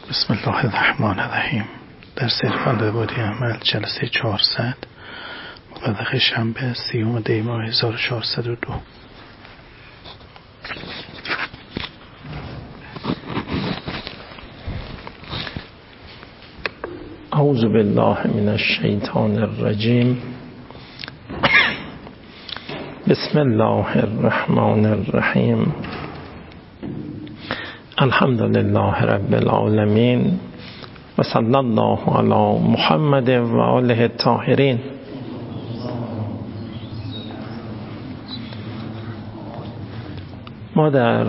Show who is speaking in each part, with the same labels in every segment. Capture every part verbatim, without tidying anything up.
Speaker 1: بسم الله الرحمن الرحیم. درس عرفان روایی عمل جلسه چهارصد، موافق شنبه سیوم دی ماه هزار و چهارصد و دو.
Speaker 2: اعوذ بالله من الشیطان الرجیم. بسم الله الرحمن الرحیم. الحمد لله رب العالمین و صلی الله علی محمد و آله الطاهرین. ما در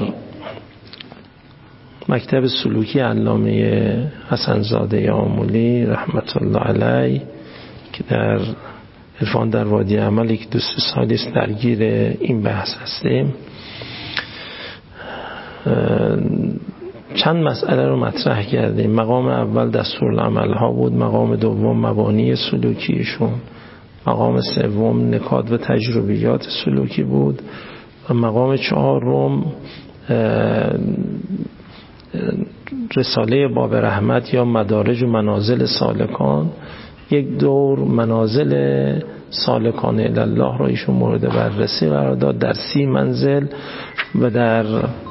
Speaker 2: مکتب سلوکی علامه حسن زاده آملی رحمت الله علیه که در عرفان در وادی عمل یک دو سه سالی است درگیر این بحث هستیم، چند مسئله رو مطرح کردیم. مقام اول دستورالعمل ها بود، مقام دوم مبانی سلوکیشون، مقام سوم نکات و تجربیات سلوکی بود و مقام چهارم رساله باب رحمت یا مدارج و منازل سالکان. یک دور منازل سالکان الله را ایشون مورد بررسی قرار داد در سی منزل و در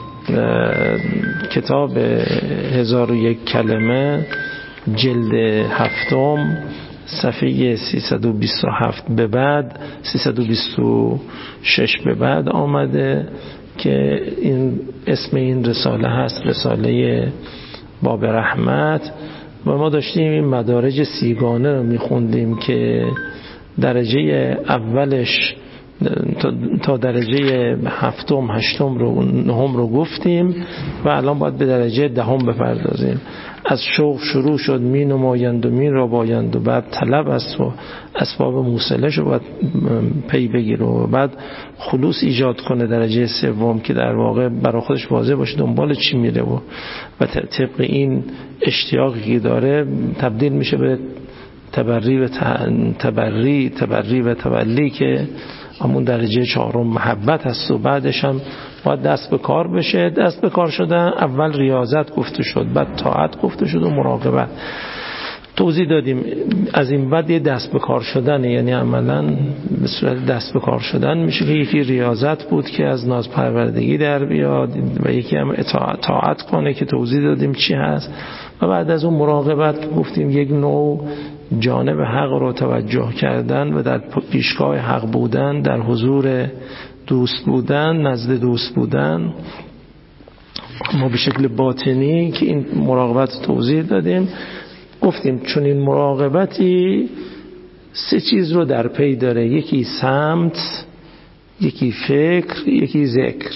Speaker 2: کتاب هزار و یک کلمه جلد هفتم صفحه سیصد و بیست و هفت به بعد سیصد و بیست و شش به بعد آمده که این اسم این رساله هست رساله باب رحمت. و ما داشتیم این مدارج سیگانه رو میخوندیم که درجه اولش تا درجه هفتم هشتم رو نهم رو گفتیم و الان باید به درجه دهم بپردازیم. از شوق شروع شد، می نمایند و می ربایند و بعد طلب است و اسباب موصله شو باید پی بگیر و بعد خلوص ایجاد کنه. درجه سوم که در واقع برای خودش واضح باشه دنبال چی میره و و طبق این اشتیاقی که داره تبدیل میشه به تبری و تبری تبری و تولی که همون درجه چهارم محبت هست و بعدش هم باید دست به کار بشه. دست به کار شدن اول ریاضت گفته شد، بعد طاعت گفته شد و مراقبت توضیح دادیم. از این بعد یه دست به کار شدن، یعنی عملا به صورت دست به کار شدن میشه که یکی ریاضت بود که از ناز پروردگی در بیاد و یکی هم طاعت کنه که توضیح دادیم چی هست و بعد از اون مراقبت گفتیم یک نوع جانب حق رو توجه کردن و در پیشگاه حق بودن، در حضور دوست بودن، نزد دوست بودن. ما به شکل باطنی که این مراقبت توضیح دادیم گفتیم چون این مراقبتی سه چیز رو در پی داره، یکی سمت، یکی فکر، یکی ذکر.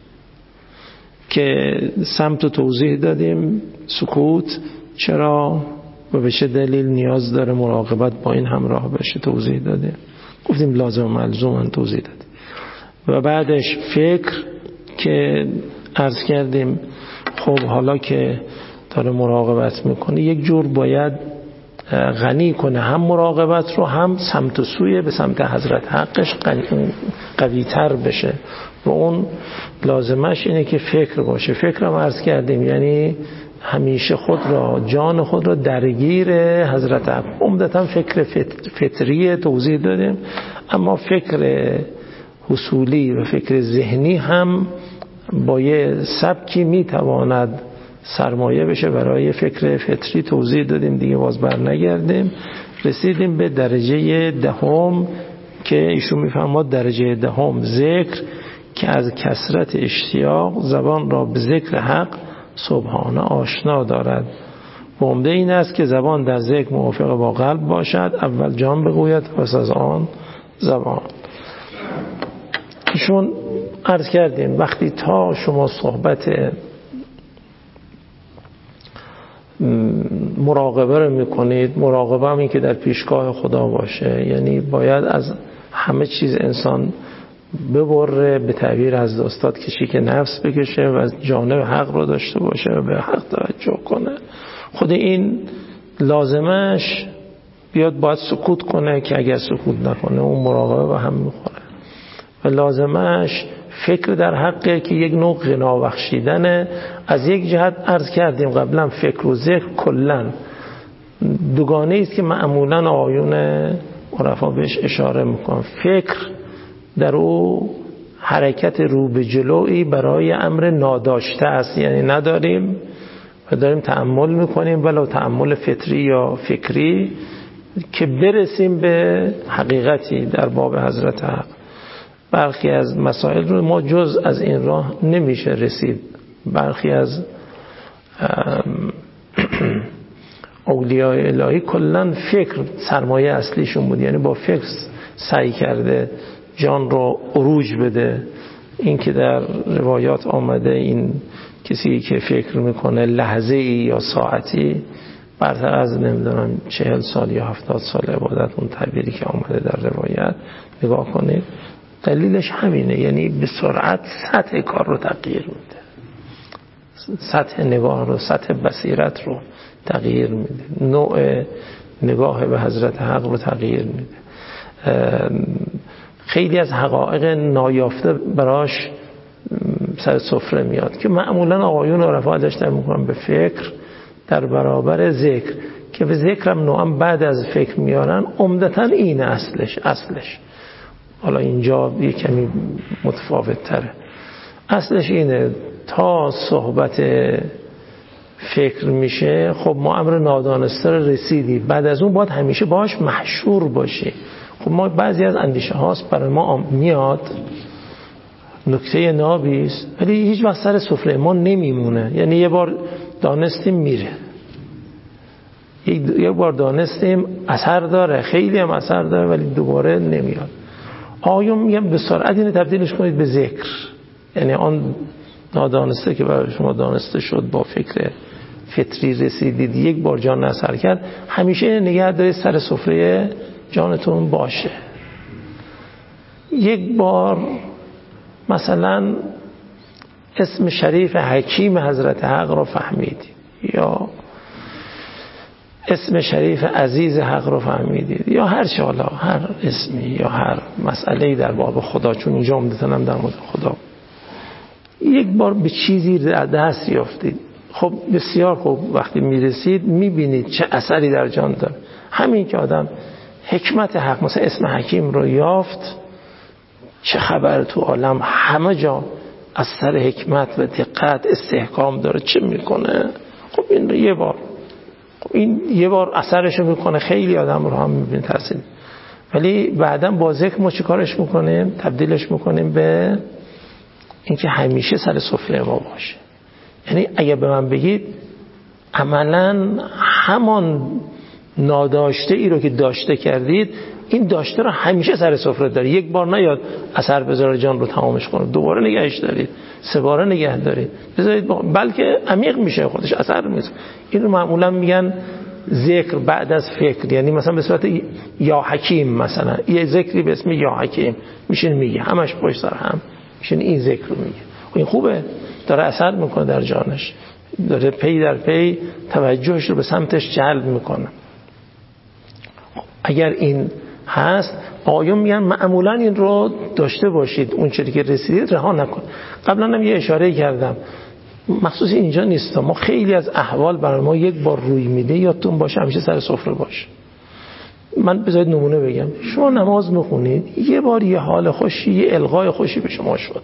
Speaker 2: که سمت رو توضیح دادیم سکوت چرا و به چه دلیل نیاز داره مراقبت با این همراه بشه توضیح دادیم. گفتیم لازم و ملزوم توضیح دادیم. و بعدش فکر که عرض کردیم خب حالا که داره مراقبت میکنه یک جور باید غنی کنه هم مراقبت رو هم سمت و سوی به سمت حضرت حقش قوی تر بشه و اون لازمش اینه که فکر باشه. فکر هم عرض کردیم یعنی همیشه خود را جان خود را درگیر حضرت حق. عمدتا فکر فطری توضیح دادیم، اما فکر حصولی و فکر ذهنی هم با یه سبکی میتواند سرمایه بشه برای فکر فطری توضیح دادیم دیگه باز بر نگردیم. رسیدیم به درجه دهم که ایشون میفهمد درجه دهم ذکر که از کثرت اشتیاق زبان را به ذکر حق سبحانه آشنا دارد. و عمده این است که زبان در ذکر موافق با قلب باشد، اول جان بگوید پس از آن زبان. ایشون عرض کردیم وقتی تا شما صحبت مراقبه رو میکنید، مراقبه هم این که در پیشگاه خدا باشه، یعنی باید از همه چیز انسان ببره، به تعبیر از استاد کشی که نفس بکشه و از جانب حق رو داشته باشه و به حق توجه کنه. خود این لازمش بیاد باید سکوت کنه که اگر سکوت نکنه اون مراقبه به هم میخوره و لازمش فکر در حقه که یک نوع غنا بخشیدنه. از یک جهت عرض کردیم قبلا فکر و ذکر کلن دوگانه است که معمولا آیون عرفا بهش اشاره میکنن. فکر در او حرکت رو به جلویی برای امر ناداشته است، یعنی نداریم و داریم تأمل میکنیم، ولو تأمل فطری یا فکری، که برسیم به حقیقتی در باب حضرت حق. برخی از مسائل رو ما جز از این راه نمیشه رسید. برخی از اولیاء الهی کلن فکر سرمایه اصلیشون بود، یعنی با فکر سعی کرده جان رو عروج بده. این که در روایات آمده این کسی که فکر میکنه لحظه ای یا ساعتی برتر از نمیدونم چهل سال یا هفتاد سال عبادت، اون تعبیری که آمده در روایت، نگاه کنید دلیلش همینه، یعنی به سرعت سطح کار رو تغییر میده، سطح نگاه رو، سطح بصیرت رو تغییر میده، نوع نگاه به حضرت حق رو تغییر میده. خیلی از حقایق نایافته براش سر سفره میاد که معمولا آقایون عرفا داشتن میکنن به فکر در برابر ذکر، که به ذکرم نوعا بعد از فکر میارن. عمدتا این اصلش اصلش حالا اینجا یه کمی متفاوت تره. اصلش اینه تا صحبت فکر میشه، خب ما امر نادانسته رو رسیدی، بعد از اون باید همیشه باش محشور باشی. خب ما بعضی از اندیشه هاست برای ما میاد نکته نابیست، ولی هیچ وقت سر سفره ما نمیمونه. یعنی یه بار دانستیم میره، یک بار دانستیم اثر داره، خیلی هم اثر داره، ولی دوباره نمیاد. آیون میگم به سرعت اینو تبدیلش کنید به ذکر، یعنی آن نادانسته که برای شما دانسته شد با فکر فطری رسیدید، یک بار جان اثر کرد، همیشه نگه دارید سر سفره جانتون باشه. یک بار مثلا اسم شریف حکیم حضرت حق رو فهمیدید، یا اسم شریف عزیز حق رو فهمیدید، یا هر چه، حالا هر اسمی یا هر مسئله‌ای در باب خدا، چون اینجا عمدتاً هم در مورد خدا، یک بار به چیزی دست یافتید، خب بسیار خوب، وقتی میرسید میبینید چه اثری در جان داره. همین که آدم حکمت حق، مثلا اسم حکیم رو یافت، چه خبر تو عالم، همه جا از سر حکمت و دقت استحکام داره، چه میکنه؟ خب این یه بار خب این یه بار اثرشو میکنه، خیلی آدم رو هم میبینه تاثیر. ولی بعداً با ذکر ما چه کارش میکنیم؟ تبدیلش میکنیم به اینکه همیشه سر سفره ما باشه. یعنی اگه به من بگید عملاً همان ناداشته ای رو که داشته کردید، این داشته رو همیشه سر سفره دارید. یک بار نیاد اثر بذاره جان رو تمامش کنه، دوباره نگهش دارید، سه باره نگه دارید، بذارید بلکه عمیق میشه، خودش اثر میشه. این رو معمولا میگن ذکر بعد از فکر، یعنی مثلا به صورت یا حکیم، مثلا یه ذکری به اسم یا حکیم میشین میگه، همش پشت سر هم میشین این ذکر رو میگه. این خوبه، داره اثر میکنه در جانش، داره پی در پی توجهش رو به سمتش جلب میکنه. اگر این هست، آیون میگن معمولا این رو داشته باشید، اون چیزی که رسیدید رها نکن. قبلا هم یه اشاره کردم، مخصوص اینجا نیست، ما خیلی از احوال برای ما یک بار روی میده، یادتون باشه همیشه سر سفره باشه. من بذارید نمونه بگم، شما نماز میخونید، یه بار یه حال خوشی، یه القای خوشی به شما شد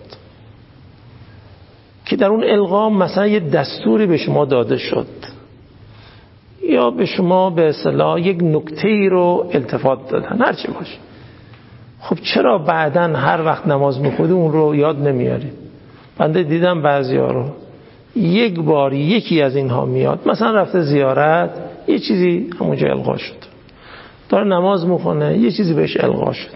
Speaker 2: که در اون القا مثلا یه دستوری به شما داده شد، یا به شما به اصطلاح یک نکته‌ای رو التفات دادن، هر چی باشه. خب چرا بعداً هر وقت نماز میخونید اون رو یاد نمیارید؟ بنده دیدم بعضیا رو یک بار یکی از اینها میاد، مثلا رفته زیارت، یه چیزی همونجا القا شد، داره نماز میخونه، یه چیزی بهش القا شد،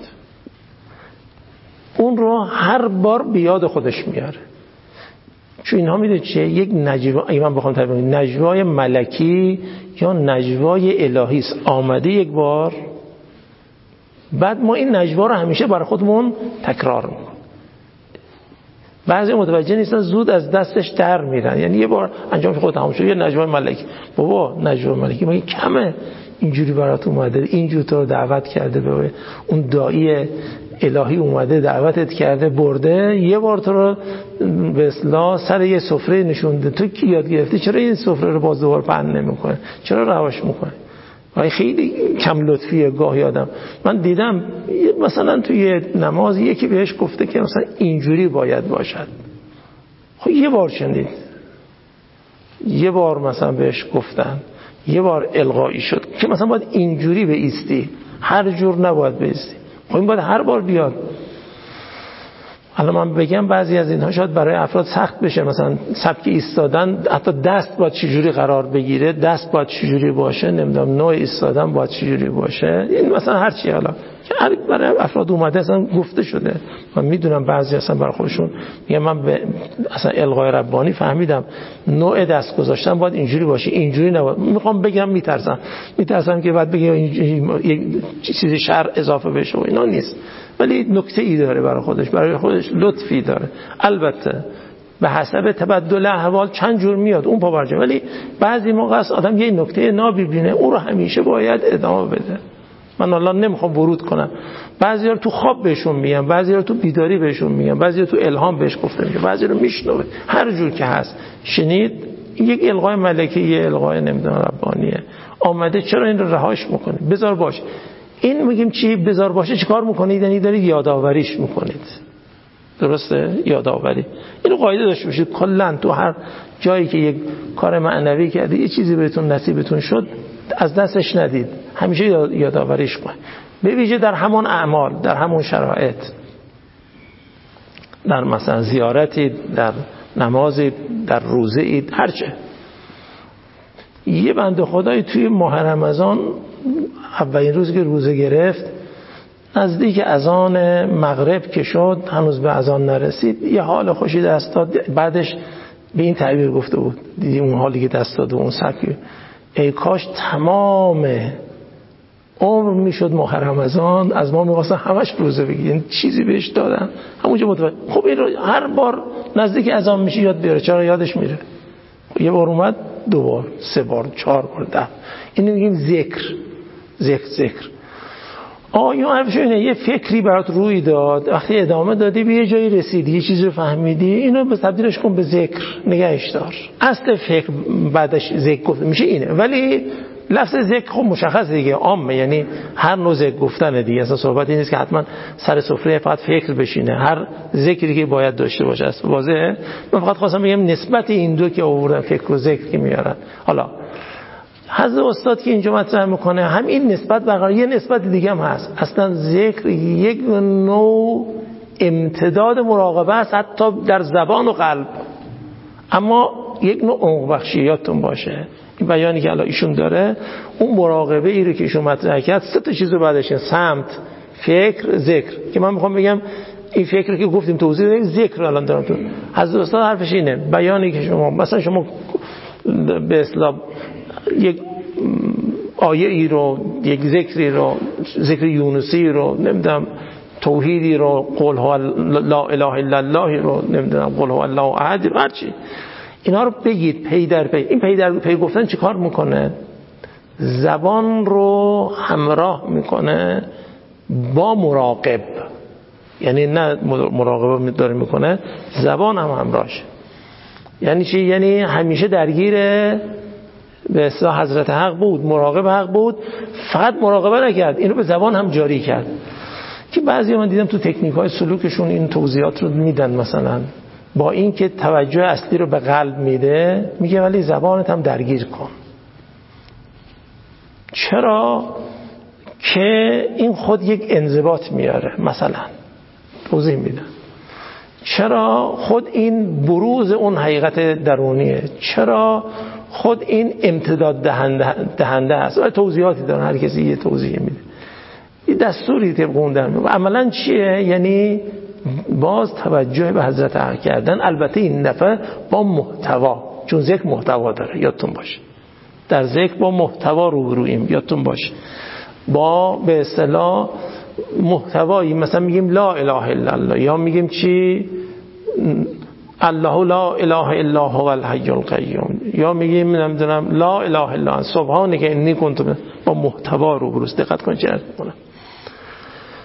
Speaker 2: اون رو هر بار به یاد خودش میاره. چون اینها میدونید چیه؟ یک نجوا، اگه من بخوام تعریف کنم، نجوای ملکی یا نجوای الهی است، آمده یک بار، بعد ما این نجوا رو همیشه برای خودمون تکرار میکنیم. بعضی متوجه نیستن، زود از دستش در میرن، یعنی یه بار انجام خود تمام شد، یه نجوای ملکی، بابا نجوای ملکی مگه کمه؟ اینجوری برات اومده، اینجوری تو رو دعوت کرده به اون داعی الهی اومده دعوتت کرده برده، یه بار تو رو به اصطلاح سر یه سفره نشونده، تو کی یاد گرفتی چرا این سفره رو باز دوباره پهن نمی‌کنه، چرا رهاش می‌کنه؟ وای خیلی کم لطفیه گاهی آدم. من دیدم مثلا توی نماز یکی بهش گفته که مثلا اینجوری باید باشد. خب یه بار شنید، یه بار مثلا بهش گفتن، یه بار القایی شد که مثلا باید اینجوری بایستی، هر جور نباید بایستی. خب این باید هر بار بیاد. الان من بگم بعضی از اینها شاید برای افراد سخت بشه، مثلا سبک ایستادن، حتی دست باید چجوری قرار بگیره، دست باید چجوری باشه، نمیدونم نوع ایستادن باید چجوری باشه، این مثلا هر چی حالا که برای افراد اومده اصلا گفته شده. من میدونم بعضی اصلا برای خودشون میگم من به اصلا القای ربانی فهمیدم نوع دست گذاشتن باید اینجوری باشه، اینجوری نباید. میخوام بگم میترسم میترسم که بعد بگم یک چیزی شر اضافه بشه و اینا نیست، ولی نکته ای داره برای خودش، برای خودش لطفی داره. البته به حسب تبدل احوال چند جور میاد اون پاورجا، ولی بعضی موقع است آدم یه نکته نابیبینه اون رو همیشه باید ادامه بده. من الان نمیخوام ورود کنم، بعضی رو تو خواب بهشون میگم، بعضی رو تو بیداری بهشون میگم، بعضی رو تو الهام بهش گفته میگم، بعضی رو میشنوه، هر جور که هست شنید. یک القای ملکی، یه القای نمیدونم ربانیه آمده، چرا این رو رهاش میکنه؟ بذار باشه. این میگیم چی بذار باشه چیکار میکنید؟ یعنی دارید یادآوریش میکنید، درسته؟ یادآوری. اینو قاعده داشته باشید کلا تو هر جایی که یک کار معنوی کردید، یه چیزی بهتون نصیبتون شد، از دستش ندید، همیشه یادآوریش کنید. به ویژه در همون اعمال، در همون شرایط، در مثلا زیارتی، در نمازی، در روزه اید، هرچه. یه بنده خدایی توی ماه رمضان اولین روزی که روزه گرفت، نزدیک اذان مغرب که شد، هنوز به اذان نرسید، یه حال خوشی دست داد. بعدش به این تعبیر گفته بود، دیدی اون حالی که دست داد و اون سبکی، ای کاش تمام عمر میشد ماه رمضان از ما می‌خواستن همش روزه بگیریم، چیزی بهش دادن همونجا متوجه. خب این رو هر بار نزدیک اذان میشه یاد بیاره، چرا یادش میره؟ یه بار اومد، دو بار، سه بار، چهار بار، ده. اینو میگیم ذکر. ذکر ذکر آیا حرفش اینه یه فکری برات روی داد، وقتی ادامه دادی به یه جایی رسیدی، یه چیزی رو فهمیدی، اینو به تبدیلش کن به ذکر، نگهش دار. اصل فکر بعدش ذکر گفته میشه اینه، ولی لفظ ذکر خب مشخصه دیگه، عامه، یعنی هر نوع ذکر گفتن دیگه. اصلا صحبت این نیست که حتما سر سفره فقط فکر بشینه، هر ذکری که باید داشته باشه است. واضحه؟ من فقط خواستم بگم نسبت این دو که آوردن، فکر و ذکر که میارن. حالا حضرت استاد که اینجا مطرح میکنه هم این نسبت برقرار، یه نسبت دیگه هم هست. اصلا ذکر یک نوع امتداد مراقبه است، حتی در زبان و قلب، اما یک نوع عمق بخشی. یادتون باشه این بیانی که الان ایشون داره، اون مراقبه ای رو که ایشون مطرح کرد، سه تا چیز رو بعدش، سمت، فکر، ذکر، که من میخوام بگم این فکر که گفتیم توضیح بدیم، ذکر رو الان دارم تو. حضرت استاد حرفش اینه، بیانی که شما مثلا شما به اصطلاح یک آیه ای رو، یک ذکری رو، ذکر یونسی رو، نمیدونم توحیدی رو، قل هو لا اله الا الله رو، نمیدونم قل هو الله احد، هرچی اینا رو بگید پی در پی. این پی در پی گفتن چی کار میکنه؟ زبان رو همراه میکنه با مراقب، یعنی نه مراقبه داره میکنه، زبان هم همراهش. یعنی چی؟ یعنی همیشه درگیره به اصطلاح حضرت حق بود، مراقب حق بود، فقط مراقبه نکرد، اینو به زبان هم جاری کرد. که بعضی من دیدم تو تکنیک های سلوکشون این توضیحات رو میدن، مثلا با این که توجه اصلی رو به قلب میده، میگه ولی زبانت هم درگیر کن. چرا؟ که این خود یک انضباط میاره. مثلا توضیح میدم چرا خود این بروز اون حقیقت درونیه، چرا خود این امتداد دهنده, دهنده است. و توضیحاتی دارن، هر کسی یه توضیح میده، یه دستوری طبق اون در میاد. عملا چیه؟ یعنی باز توجه به حضرت حق کردن، البته این دفعه با محتوا، چون ذکر محتوا داره، یادتون باشه در ذکر با محتوا روبرویم، یادتون باشه با به اصطلاح محتوایی، مثلا میگیم لا اله الا الله، یا میگیم چی؟ الله لا اله الا هو الحی القیوم، یا میگیم نمیدونم لا اله الا انت سبحانک انی کنت، با محتوا روبروست. دقت کن چه عرض میکنم.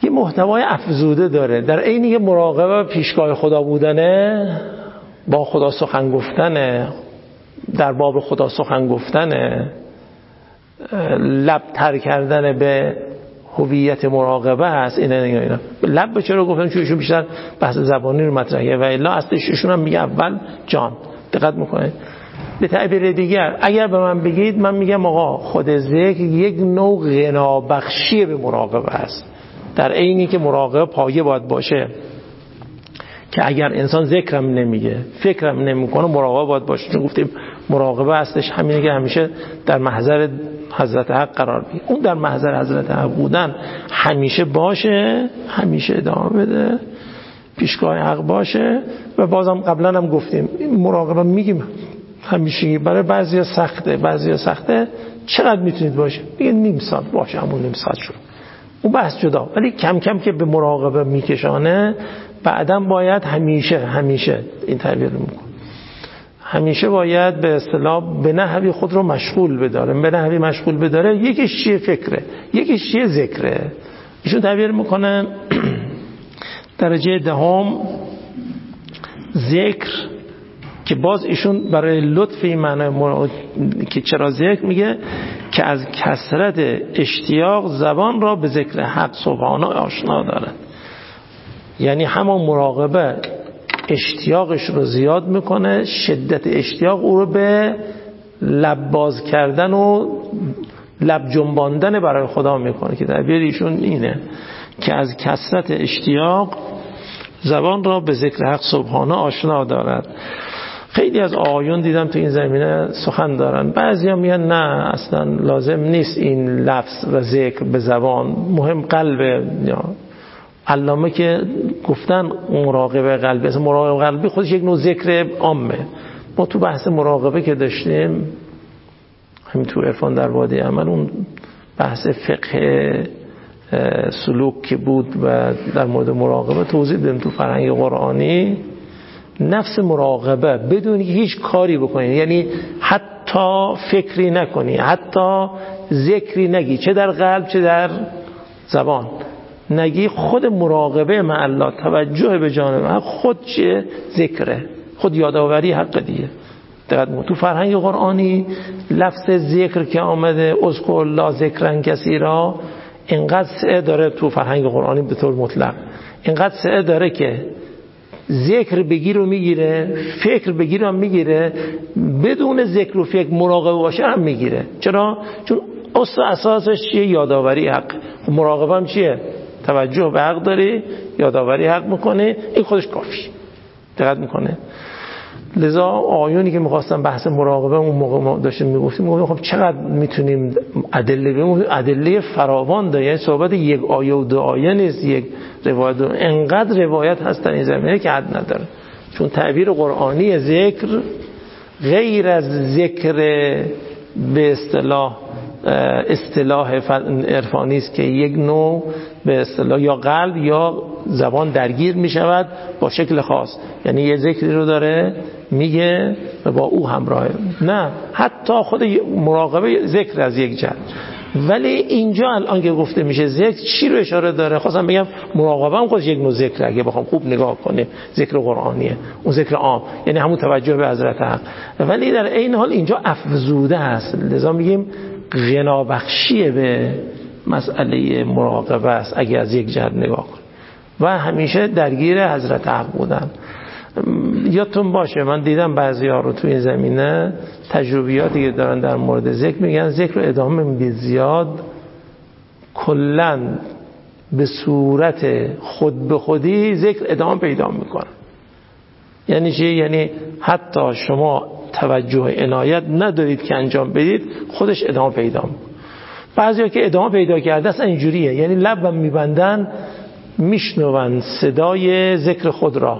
Speaker 2: یه محتوای افزوده داره. در عینی که مراقبه پیشگاه خدا بودنه، با خدا سخن گفتنه، در باب خدا سخن گفتنه، لب تر کردن به هویت مراقبه هست. اینا اینا لب چرا گفتن؟ چون ایشون بیشتر بحث زبانی رو مطرحه و الا اصلش ایشون هم میگه اول جان. دقت میکنه. به تعبیر دیگر اگر به من بگید، من میگم آقا خود ذکر یک نوع غنا بخشی به مراقبه است. در عینی که مراقبه پایه باید باشه که اگر انسان ذکرم نمیگه، فکرم نمیکنه، مراقبه باید باشه. چون گفتیم مراقبه هستش همینه که همیشه در محضر حضرت حق قرار بگیره. اون در محضر حضرت حق بودن همیشه باشه، همیشه ادامه بده، پیشگاه حق باشه. و بازم قبلا هم گفتیم مراقبه میگیم همیشه برای بعضیا سخته، بعضیا سخته. چقدر میتونید باشه؟ میگه نیم ساعت باشه، همون نیم ساعت شد، اون بحث جدا. ولی کم کم که به مراقبه میکشانه، بعداً باید همیشه همیشه این تعبیر رو میکنه، همیشه باید به اصطلاح به نحوی خود رو مشغول بداره. به نحوی مشغول بداره، یکیش چیه؟ فکره، یکیش چیه؟ ذکره. ایشون تعبیر میکنه درجه دهم ذکر، که باز ایشون برای لطف این معنی مر... که چرا ذکر میگه که از کثرت اشتیاق زبان را به ذکر حق سبحانه آشنا دارد. یعنی همون مراقبه اشتیاقش رو زیاد میکنه، شدت اشتیاق او رو به لب باز کردن و لب جنباندن برای خدا میکنه، که تعبیر ایشون اینه که از کثرت اشتیاق زبان را به ذکر حق سبحانه آشنا دارد. خیلی از آقایون دیدم تو این زمینه سخن دارن. بعضی هم میگن نه اصلا لازم نیست این لفظ و ذکر به زبان، مهم قلبه. علامه که گفتن مراقبه قلبی، اصلا مراقبه قلبی خودش یک نوع ذکر عامه. ما تو بحث مراقبه که داشتیم همین تو عرفان در وادی عمل، اون بحث فقه سلوک که بود و در مورد مراقبه توضیح دادیم تو فرهنگ قرآنی. نفس مراقبه بدون که هیچ کاری بکنی، یعنی حتی فکری نکنی، حتی ذکری نگی، چه در قلب چه در زبان نگی، خود مراقبه مع الله، توجه به جانب حق، خود چه؟ ذکره، خود یادآوری حق دیگه. دقیقاً تو فرهنگ قرآنی لفظ ذکر که آمده اذکر الله ذکرا کثیرا، اینقدر سعه داره تو فرهنگ قرآنی به طور مطلق، اینقدر سعه داره که ذکر بگیر و میگیره، فکر بگیر و میگیره، بدون ذکر و فکر مراقبه باشه هم میگیره. چرا؟ چون اصل اساسش چیه؟ یادآوری حق. مراقبه هم چیه؟ توجه به حق داری، یادآوری حق میکنه، این خودش کافی. دقت میکنه. لذا آیونی که میخواستم بحث مراقبه اون موقع ما داشتیم میگفتیم، میگفتیم خب چقدر میتونیم ادله بگیم؟ ادله فراوان داره. یعنی صحبت یک آیه و دو آیه نیست، یک روایت دو. انقدر روایت هست در این زمینه که حد نداره. چون تعبیر قرآنی ذکر غیر از ذکر به اصطلاح اصطلاح عرفانی است که یک نوع به اصطلاح یا قلب یا زبان درگیر می شود با شکل خاص، یعنی یه ذکری رو داره میگه و با او همراهه. نه، حتی خود مراقبه ذکر از یک جهت. ولی اینجا الان که گفته میشه ذکر، چی رو اشاره داره؟ خواستم بگم مراقبه هم خودش یک نوع ذکر، اگه بخوام خوب نگاه کنیم ذکر قرآنیه، اون ذکر عام، یعنی همون توجه به حضرت حق. ولی در این حال اینجا افزوده است. لذا میگیم غنابخشی به مسئله مراقبه است اگه از یک جهت نگاه کنیم، و همیشه درگیر حضرت حق بودن. یادتون باشه من دیدم بعضی ها رو توی این زمینه تجربیاتی که دارن در مورد ذکر، میگن ذکر رو ادامه میدید زیاد، کلن به صورت خود به خودی ذکر ادامه پیدا میکنن. یعنی چی؟ یعنی حتی شما توجه عنایت ندارید که انجام بدید، خودش ادامه پیدا میکنه. بعضیا که ادامه پیدا کرده اصلا اینجوریه، یعنی لبم میبندن میشنون صدای ذکر خود را،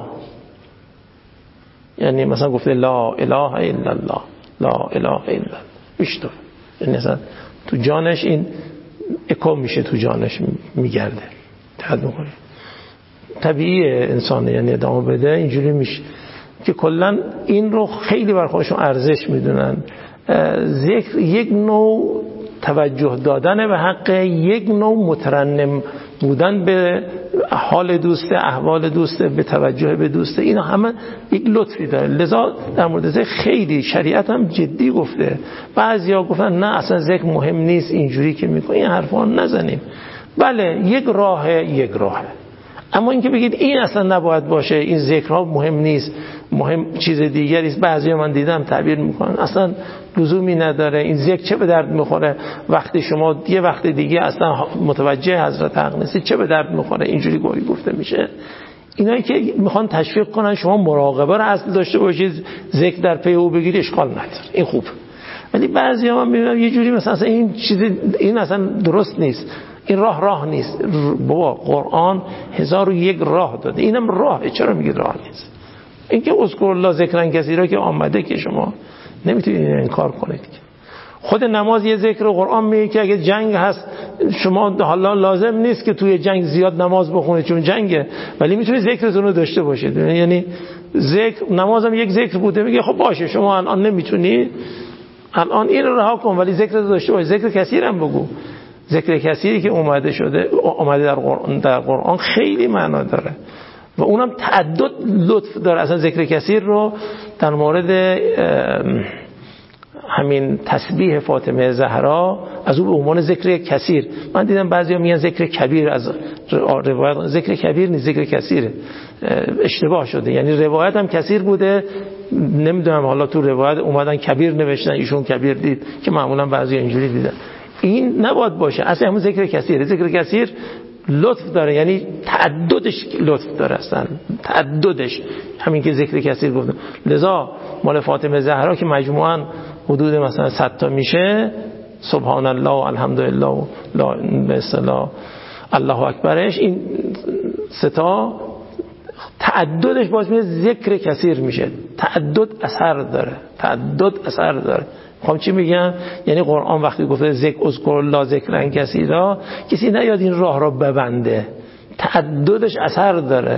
Speaker 2: یعنی مثلا گفته لا اله الا الله، لا اله الا الله، میشنون، یعنی مثلا تو جانش این اکو میشه، تو جانش میگرده. دقت میکنه طبیعیه انسانه، یعنی ادامه بده اینجوری میشه که کلا این رو خیلی بر خودشون ارزش میدونن. ذکر یک نوع توجه دادن به حق یک نوع مترنم بودن به حال دوسته، احوال دوسته، به توجه به دوسته، اینا همه یک لطفی داره. لذا در مورد خیلی شریعت هم جدی گفته. بعضیا گفتن نه اصلا ذکر مهم نیست، اینجوری که میکنه این حرفا نزنیم. بله یک راه یک راهه، اما اینکه بگید این اصلا نباید باشه، این ذکرها مهم نیست، مهم چیز دیگری است. بعضیا من دیدم تعبیر میکنن اصلا لزومی نداره، این ذکر چه به درد میخوره وقتی شما یه وقت دیگه اصلا متوجه حضرت حق نیستید، چه به درد میخوره، اینجوری گویی گفته میشه. اینایی که میخوان تشویق کنن شما مراقبه رو اصل داشته باشید، ذکر در پی او بگیری اشکال نداره، این خوب. ولی بعضیا من میبینم یه جوری مثلا این چیز این اصلا درست نیست، این راه راه نیست. بابا قرآن هزار و یک راه داده، اینم راهه، چرا میگید راه نیست؟ این که اذکر الله ذکرن کثیرا که آمده که شما نمیتونید انکار کنید. خود نماز یه ذکر قرآن میگه که اگه جنگ هست شما حالا لازم نیست که توی جنگ زیاد نماز بخونید چون جنگه، ولی میتونید ذکرتون رو داشته باشید. یعنی ذکر نمازم یک ذکر بوده، میگه خب باشه شما الان نمیتونی، الان این رو رها کن ولی ذکر رو داشته باش. ذکر کثیر هم بگو. ذکر کثیری که اومده شده اومده در قرآن, در قرآن خیلی معنا داره و اونم تعدد لطف داره. اصلا ذکر کثیر رو در مورد همین تسبیح فاطمه زهرا از او به عنوان ذکر کثیر، من دیدم بعضیا میگن ذکر کبیر، از روایت ذکر کبیر نیست، ذکر کثیره، اشتباه شده. یعنی روایت هم کثیر بوده، نمیدونم حالا تو روایت اومدن کبیر نوشتن، ایشون کبیر دید که معمولا بعضیا اینجوری دیدن. این نباید باشه، اصلا همون ذکر کثیره. ذکر کثیر لطف داره، یعنی تعددش لطف داره، اصلا تعددش همین که ذکر کثیر گفتم. لذا مال فاطمه زهرا که مجموعاً حدود مثلا صد تا میشه، سبحان الله و الحمدلله و لا اله الله اکبرش، این سه تا تعددش باز میشه ذکر کثیر میشه. تعدد اثر داره، تعدد اثر داره. خب چی میگم؟ یعنی قرآن وقتی گفته ذکر اذکر الله ذکرن کثیرا، کسی نیاد این راه را ببنده، تعددش اثر داره.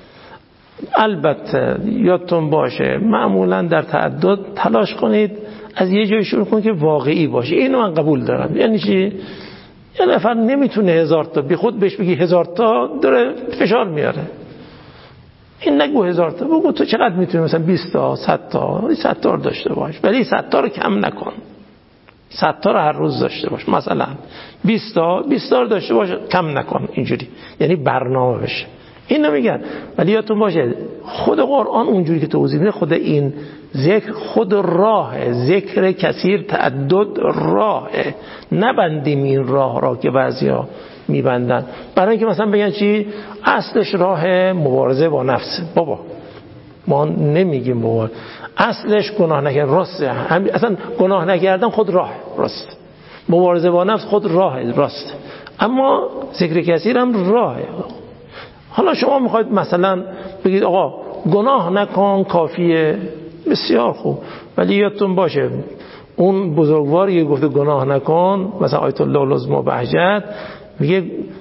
Speaker 2: البته یادتون باشه معمولا در تعدد تلاش کنید از یه جای شروع کنید که واقعی باشه. اینو من قبول دارم. یعنی چی؟ یه نفر نمیتونه هزار تا بی خود بهش بگی هزار تا داره فشار میاره، این نگو هزار تا، بگو تو چقدر میتونی، مثلا بیست تا، صد تا، صد تا رو داشته باش، ولی صد تا رو کم نکن، صد تا رو هر روز داشته باش. مثلا بیست تا بیست تا رو داشته باش، کم نکن. اینجوری یعنی برنامه بشه. اینو میگن. ولی یادتون باشه خود قرآن اونجوری که توضیح میده، خود این ذکر خود راه، ذکر کثیر تعدد راه، نبندیم این راه را که بعضیا میبندن برای اینکه مثلا بگن چی اصلش راه مبارزه با نفس. بابا ما نمیگیم بابا اصلش گناه نکردن، راسته، اصلا گناه نکردن خود راه راست، مبارزه با نفس خود راه راست، اما ذکر کثیر هم راهه. حالا شما میخواید مثلا بگید آقا گناه نکن کافیه، بسیار خوب، ولی یادتون باشه اون بزرگواری گفته گناه نکن، مثلا آیت الله العظمی بهجت میگه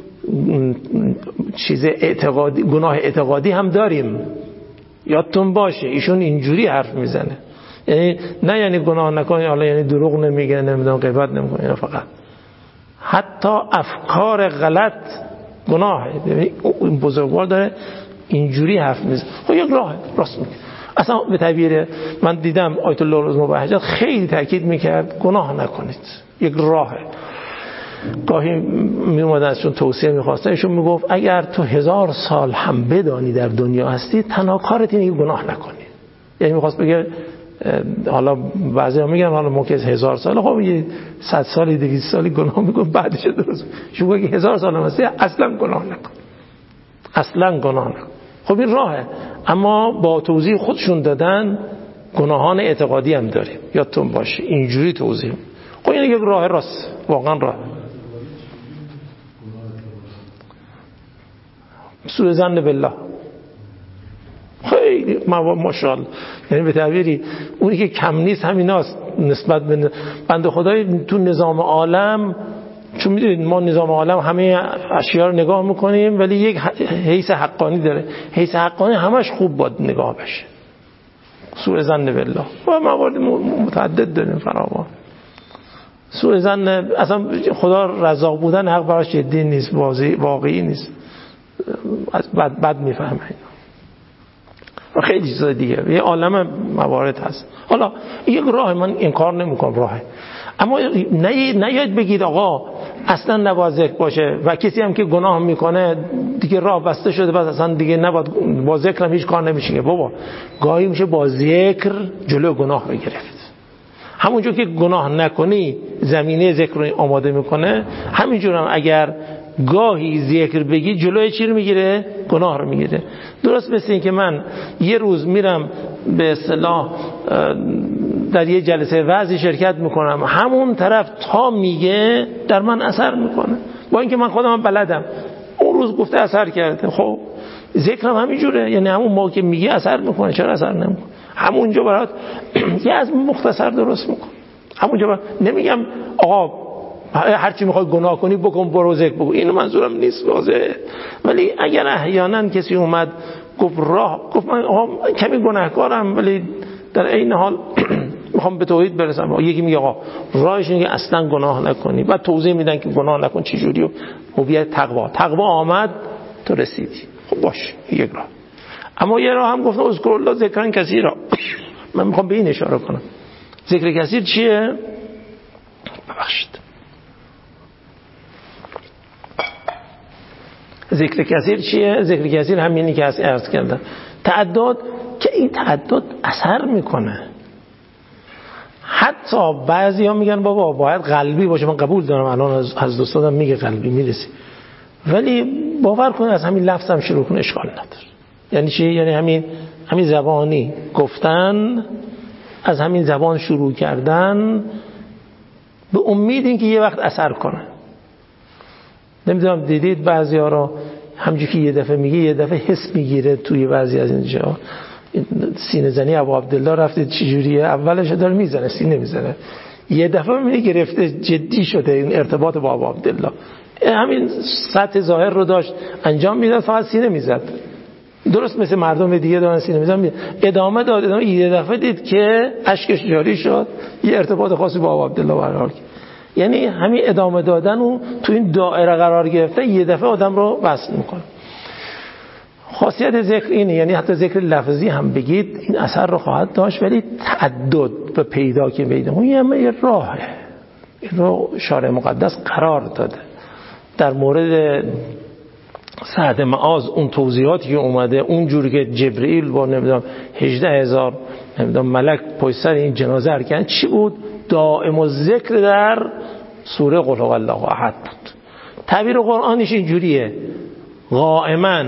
Speaker 2: چیز اعتقادی، گناه اعتقادی هم داریم. یادتون باشه ایشون اینجوری حرف میزنه، یعنی نه یعنی گناه نکن حالا یعنی دروغ نمیگه، نمیدونم غیبت نمیکنه، اینا فقط حتی افکار غلط گناهه. این بزرگوار داره اینجوری حرف میزنه. خب یک راه راست میگه. اصلا به تعبیر من دیدم آیت الله العظمی بهجت خیلی تاکید میکرد گناه نکنید، یک راهه. گاهی میومدن ازشون توصیه میخواستن، ایشون میگفت اگر تو هزار سال هم بدانی در دنیا هستی تنها کارت اینه که گناه نکنی. یعنی میخواست بگه حالا بعضیا میگن حالا ممکن هزار سال، خب یه صد سالی دویست سالی گناه میکنه بعدش درست. شما بگی هزار سال هم هستی اصلا گناه نکن، اصلا گناه نکن. خب این راهه، اما با توضیح خودشون دادن گناهان اعتقادی هم داریم، یادتون باشه اینجوری توضیح. خب این یک راه راست، واقعا راه. سوء ظن بالله خیلی ماشاءالله، یعنی به تعبیری اونی که کم نیست همیناست نسبت به بنده خدای تو نظام عالم. چون میدونید ما نظام عالم همه اشیاء رو نگاه میکنیم ولی یک حیث حقانی داره، حیث حقانی همش خوب باید نگاه بشه. سوء ظن بالله و موارد متعدد داریم فراوان. سوء ظن اصلا خدا رزاق بودن حق براش جدی نیست، واقعی نیست، بعد بعد میفهمه و خیلی چیزای دیگه، یه عالم موارد هست. حالا یک راه، من انکار نمیکنم راهه، اما نیاید بگید آقا اصلا نباید ذکر باشه و کسی هم که گناه میکنه دیگه راه بسته شده بس اصلا دیگه نباید با ذکر هم هیچ کار نمیشه. بابا گاهی میشه با ذکر جلو گناه رو گرفت. همونجور که گناه نکنی زمینه ذکر رو آماده میکنه، همینجور هم اگر گاهی ذکر بگی جلوی چی رو میگیره؟ گناه رو میگیره. درست مثل این که من یه روز میرم به اصطلاح در یه جلسه وعظی شرکت میکنم، همون طرف تا میگه در من اثر میکنه، با اینکه من خودم بلدم اون روز گفته اثر کرده. خب ذکرم همینجوره، یعنی همون موقع که میگه اثر میکنه، چرا اثر نمیکنه؟ همونجا برات یه از مختصر درست میکنه. همونجا برات نمیگم آقا هر چی میخوای گناه کنی بکن برو ذکر بگو، اینو منظورم نیست واضحه. ولی اگر احیانا کسی اومد گفت راه، گفت من آقا کمی گناهکارم ولی در این حال میخوام به توحید برسم، یکی میگه آقا راهش اینه که اصلا گناه نکنی، بعد توضیح میدن که گناه نکن چه جوری، و هویت تقوا تقوا آمد تو رسیدی. خب باش یک راه. اما یه راه هم گفتم اذکر الله ذکرن کثیرا. من میخوام به این اشاره کنم. ذکر کثیر چیه؟ ببخشید، ذکر کثیر چیه؟ ذکر کثیر همینی که از عرض کردم، تعدد، که این تعدد اثر میکنه. حتی بعضی ها میگن بابا باید قلبی باشه، من قبول دارم الان از دوستادم میگه قلبی میرسی، ولی باور کنه از همین لفظ هم شروع کنه اشکال نداره. یعنی چی؟ یعنی همین همین زبانی گفتن، از همین زبان شروع کردن به امید اینکه یه وقت اثر کنه. نمیدونم دیدید بعضی ها رو همونجوری که یه دفعه میگه یه دفعه حس میگیره توی بعضی از اینجا. سینه زنی ابو عبدالله رفتید چجوریه؟ اولش داره میزنه سینه میزنه، یه دفعه میبینی گرفته جدی شده این ارتباط با ابو عبدالله. همین سطح ظاهر رو داشت انجام میداد، فقط سینه میزد، درست مثل مردم دیگه دارن سینه میزنن، ادامه داد ادامه یه دفعه دید که اشکش جاری شد، یه ارتباط خاصی با ابو عبدالله برقرار کرد. یعنی همین ادامه دادن و تو این دایره قرار گرفته یه دفعه آدم رو وصل میکنه. خاصیت ذکر اینه، یعنی حتی ذکر لفظی هم بگید این اثر رو خواهد داشت، ولی تعدد به پیدا که بیده اون یه راهه. این رو شارع مقدس قرار داده. در مورد سعد معاذ اون توضیحاتی که اومده، اون جوری که جبرئیل با نمیدونم هجده هزار نمیدونم ملک پشت سر این جنازه حرکت چی بود؟ دائم الذکر در سوره قل هو الله احد بود. تعبیر قرآنش اینجوریه: قائما،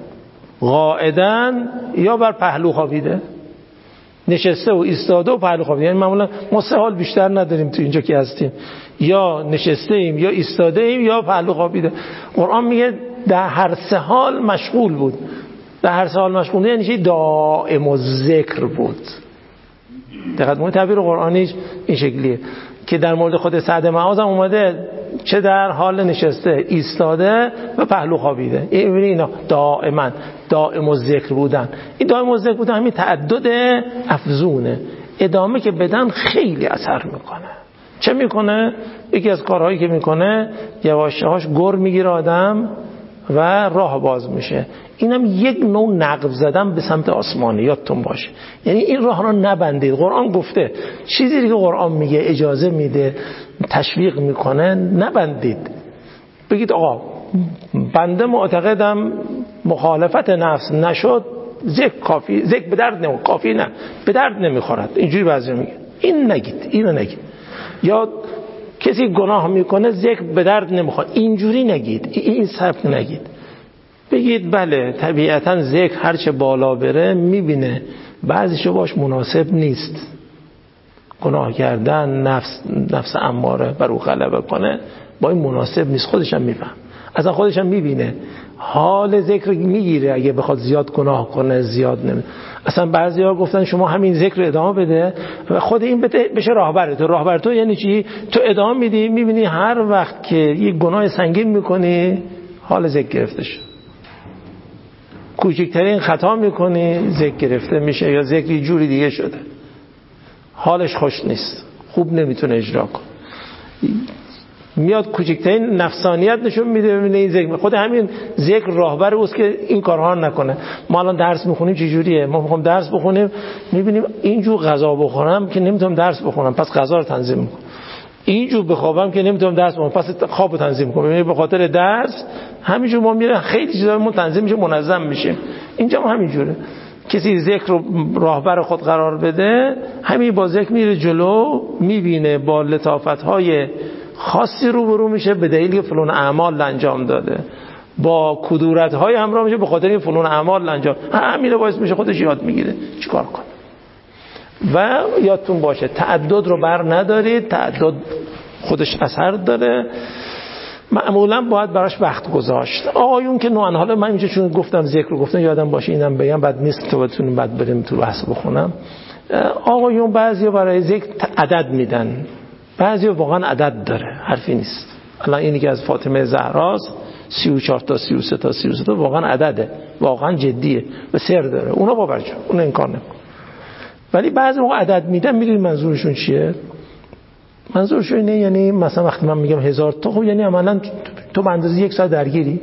Speaker 2: قاعدا یا بر پهلو خوابیده، نشسته و ایستاده و پهلو خوابیده. یعنی معمولا ما سه حال بیشتر نداریم تو اینجا که هستیم، یا نشسته ایم یا ایستاده ایم یا پهلو خوابیده. قرآن میگه در هر سه حال مشغول بود. در هر سه حال مشغول بود یعنی چی؟ دائم الذکر بود. دقیقاً اون تعبیر قرآنیش این شکلیه که در مورد خود سعد معاذ هم اومده، چه در حال نشسته، ایستاده و پهلو خوابیده. این اینا دائما دائم الذکر بودن. این دائم الذکر بودن همین تعدد افزونه، ادامه که بدن خیلی اثر میکنه. چه میکنه؟ یکی از کارهایی که میکنه یواش یواش گر میگیره آدم و راه باز میشه. اینم یک نوع نقب زدن به سمت آسمانی، یادتون باشه. یعنی این راه رو نبندید. قرآن گفته چیزی که قرآن میگه اجازه میده، تشویق میکنه، نبندید. بگید آقا بنده معتقدم مخالفت نفس نشد، ذکر کافی، ذکر به درد نمیخوره، کافی نه، به درد نمیخورد. اینجوری بعضی میگه. این نگید، اینو نگید. یا کسی گناه میکنه ذکر به درد نمیخواد، اینجوری نگید، این سبک نگید. بگید بله طبیعتا ذکر هرچه بالا بره میبینه بعضیشو باش مناسب نیست، گناه کردن، نفس نفس اماره بر او غلبه کنه، با این مناسب نیست. خودشم میفهم، اصلا خودشم میبینه، حال ذکر میگیره اگه بخواد زیاد گناه کنه، زیاد نمی. اصلا بعضیا گفتن شما همین ذکر ادامه بده و خود این بشه راهبر تو. راهبر تو یعنی چی؟ تو ادامه میدی، میبینی هر وقت که یک گناه سنگین میکنی حال ذکر گرفته شد، کوچکترین خطا میکنی ذکر گرفته میشه، یا ذکری جوری دیگه شده، حالش خوش نیست، خوب نمیتونه اجرا کنه. میاد کوچکترین نفسانیت نشون میده، ببینه این ذکر خود همین ذکر راهبر اوست که این کارها نکنه. ما الان درس میخونیم چه جوریه؟ ما میخوام درس بخونیم میبینیم اینجور غذا بخورم که نمیتونم درس بخونم، پس غذا رو تنظیم میکنم. اینجور بخوابم که نمیتونم درس بخونم، پس خواب رو تنظیم میکنم. یعنی به خاطر درس همینجور ما میره خیلی چیزامون تنظیم میشه، منظم میشه. اینجا هم همینجوره. کسی ذکر رو راهبر خود قرار بده، همین با ذکر میره جلو، میبینه با لطافت‌های خاصی روبرو میشه به دلیل که فلان اعمال انجام داده، با کدورت‌های همراه میشه به خاطر این فلان اعمال انجام، همین باعث میشه خودش یاد میگیره چیکار کنه. و یادتون باشه تعدد رو بر ندارید، تعدد خودش اثر داره، معمولا باید براش وقت گذاشت. آقایون که نوعا، حالا من اینجا چون گفتم ذکر رو گفتم یادم باشه اینم بگم، بعد نیست تو بتونیم بعد بریم تو بحث بخونم. آقایون بعضیا برای ذکر عدد میدن، بعضیا واقعا عدد داره، حرفی نیست. الان اینی که از فاطمه زهراست سی و چهار تا سی و سه تا سی و سه تا واقعا عدده، واقعا جدیه و سر داره، اونا باورجو، اون انکار نمیکنه. ولی بعضی موقع عدد میدن، میدونید منظورشون چیه؟ منظورشون اینه یعنی مثلا وقتی من میگم هزار تا، خب یعنی عملا تو به اندازه یک ساعت درگیری،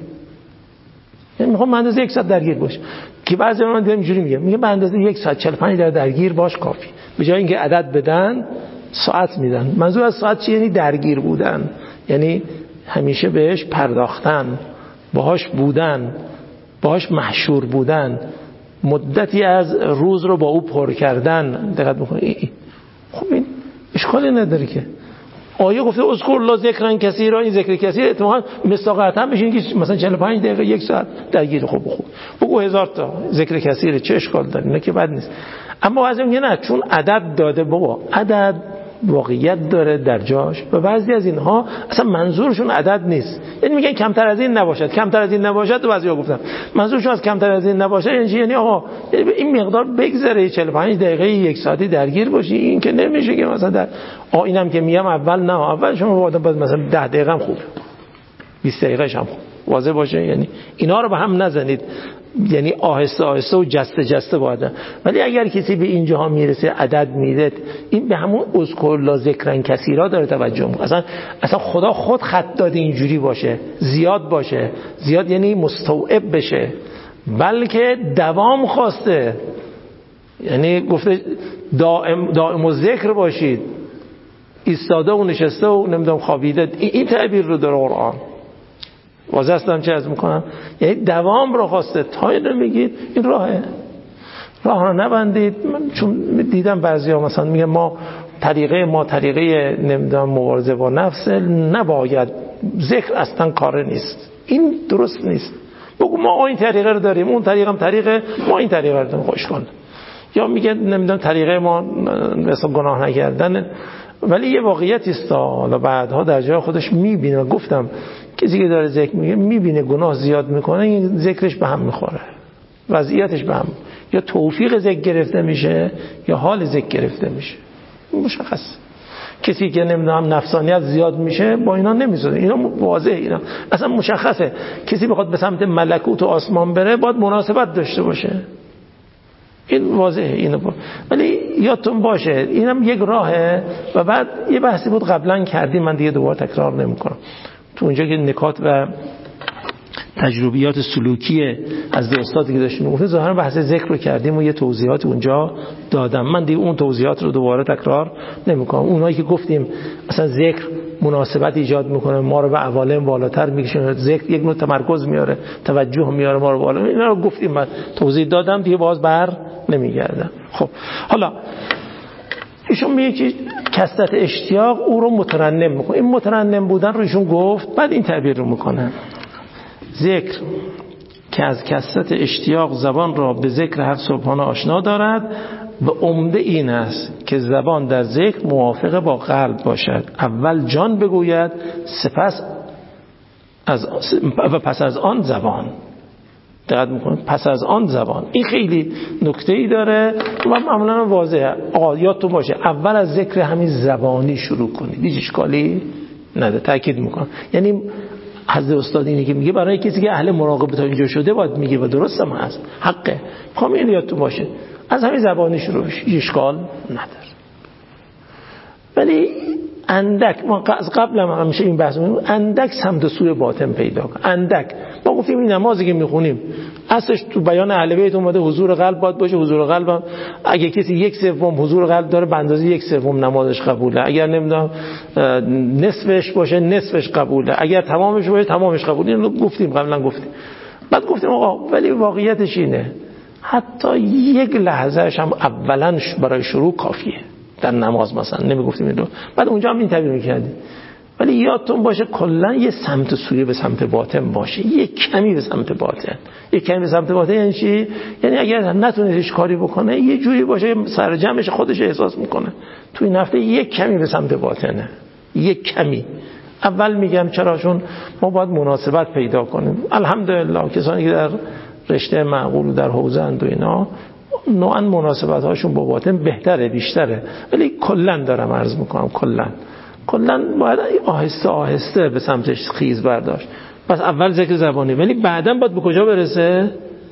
Speaker 2: یعنی میخوام به اندازه یک ساعت درگیر باش. که بعضی من دیدم اینجوری میگم، میگه به اندازه یک ساعت چهل و پنج دقیقه درگیر باش کافی، به جای اینکه عدد بدن ساعت میدن. منظور از ساعت چیه؟ یعنی درگیر بودن، یعنی همیشه بهش پرداختن، باهاش بودن، باهاش محشور بودن، مدتی از روز رو با او پر کردن. دقت بکنید. خب این اشکالی نداره که آیه گفته اذکر الله ذکرا کثیرا، این ذکر کثیر اتفاقا مستاقت هم بشین که مثلا چهل و پنج دقیقه یک ساعت درگیر. خوب خوب بگو هزار تا ذکر کثیره، چه اشکال داره؟ نه که بد نیست. اما بعضی میگن نه، چون عدد داده، بابا عدد واقعیت داره در جاش و بعضی از اینها اصلا منظورشون عدد نیست، یعنی میگن کمتر از این نباشد، کمتر از این نباشد. و بعضیا گفتن منظورشون از کمتر از این نباشد یعنی یعنی آقا این مقدار بگذره، چهل و پنج دقیقه یک ساعتی درگیر باشی. این که نمیشه که مثلا در آ اینم که میگم اول نه، اول شما بعد مثلا ده دقیقه هم خوب، بیست دقیقه هم خوب، واضح باشه. یعنی اینا رو به هم نزنید، یعنی آهسته آهسته و جسته جسته باید. ولی اگر کسی به اینجاها میرسه عدد میده، این به همون اذکر الله ذکرا کثیرا داره توجه میکنه. اصلا اصلا خدا خود خط داده اینجوری باشه، زیاد باشه. زیاد یعنی مستوعب بشه، بلکه دوام خواسته، یعنی گفته دائم دائم و ذکر باشید، ایستاده و نشسته و نمیدونم خوابیده. این تعبیر رو داره قرآن. واضح هستم چه از میکنم؟ یعنی دوام رو خواسته. تا اینو میگید این راهه، راه رو نبندید. من چون دیدم بعضیا مثلا میگن ما طریقه ما طریقه نمیدونم مبارزه با نفس، نباید ذکر اصلا کار نیست. این درست نیست. بگو ما این طریقه رو داریم، اون طریقه هم طریقه ما، این طریقه رو داریم، خوش کن. یا میگه نمیدونم طریقه ما مثلا گناه نکردن، ولی یه واقعیتی است. حالا بعدها در جای خودش میبینه و گفتم کسی که داره ذکر میگه میبینه گناه زیاد میکنه، این ذکرش به هم میخوره، وضعیتش به هم، یا توفیق ذکر گرفته میشه یا حال ذکر گرفته میشه. مشخص. کسی که نمیدونم نفسانیت زیاد میشه با اینا نمیزونه، اینا واضحه، اینا اصلا مشخصه. کسی بخواد به سمت ملکوت و آسمان بره باید مناسبت داشته باشه، این واضحه. اینو با. ولی یادتون باشه اینم یک راهه. و بعد یه بحثی بود قبلا کردیم، من دیگه دوباره تکرار نمیکنم. تو اونجا که نکات و تجربیات سلوکی از استادی که داشتیم گفتیم، ظاهرا بحث ذکر رو کردیم و یه توضیحات اونجا دادم. من دیگه اون توضیحات رو دوباره تکرار نمیکنم. اونایی که گفتیم مثلا ذکر مناسبت ایجاد میکنه، ما رو به عوالم بالاتر میکشونه، ذکر یک نوع تمرکز میاره، توجه میاره ما رو بالا، اینا رو گفتیم، من توضیح دادم دیگه، باز بر نمیگردم. خب حالا ایشون میگه که کثرت اشتیاق او رو مترنم میکنه. این مترنم بودن رو ایشون گفت، بعد این تعبیر رو میکنه: ذکر که از کثرت اشتیاق زبان را به ذکر حق سبحانه آشنا دارد، و عمده این است که زبان در ذکر موافق با قلب باشد. اول جان بگوید، سپس از و پس از آن زبان. دقت میکنید، پس از آن زبان. این خیلی نکته‌ای داره و معمولا واضحه. آقا یادتون باشه اول از ذکر همین زبانی شروع کنید، هیچ اشکالی نداره. تاکید میکنم، یعنی حضرت استاد اینی که میگه برای کسی که اهل مراقبه تا اینجا شده باید میگه و درست هم هست، حقه. میخوام این یادتون باشه از همین زبانی شروع بشه، هیچ اشکال نداره. ولی اندک، ما از قبل هم همیشه این بحث می‌کنیم، اندک سمت سوی باطن پیدا کن. اندک ما گفتیم این نمازی که میخونیم اصلش تو بیان اهل بیت اومده حضور قلب باید باشه. حضور قلب هم اگه کسی یک سوم حضور قلب داره به اندازه یک سوم نمازش قبوله، اگر نمیدونم نصفش باشه نصفش قبوله، اگر تمامش باشه تمامش قبوله. اینو گفتیم قبلا گفتیم. بعد گفتیم آقا ولی واقعیتش اینه حتی یک لحظهش هم اولا برای شروع کافیه در نماز، مثلا نمیگفتیم این رو، بعد اونجا هم این تعبیر میکردیم. ولی یادتون باشه کلا یه سمت سوی به سمت باطن باشه، یه کمی به سمت باطن. یه کمی به سمت باطن یعنی چی؟ یعنی اگر نتونه هیچ کاری بکنه یه جوری باشه سرجمش خودش احساس میکنه تو این هفته یه کمی به سمت باطنه، یه کمی. اول میگم چرا؟ چون ما باید مناسبت پیدا کنیم. الحمدلله کسانی که در رشته معقول در حوزه اند و اینا نوعا مناسبت هاشون با باطن بهتره بیشتره، ولی کلا دارم عرض میکنم کلا کلا باید آهسته آهسته به سمتش خیز برداشت. پس اول ذکر زبانی، ولی بعداً باید به کجا برسه؟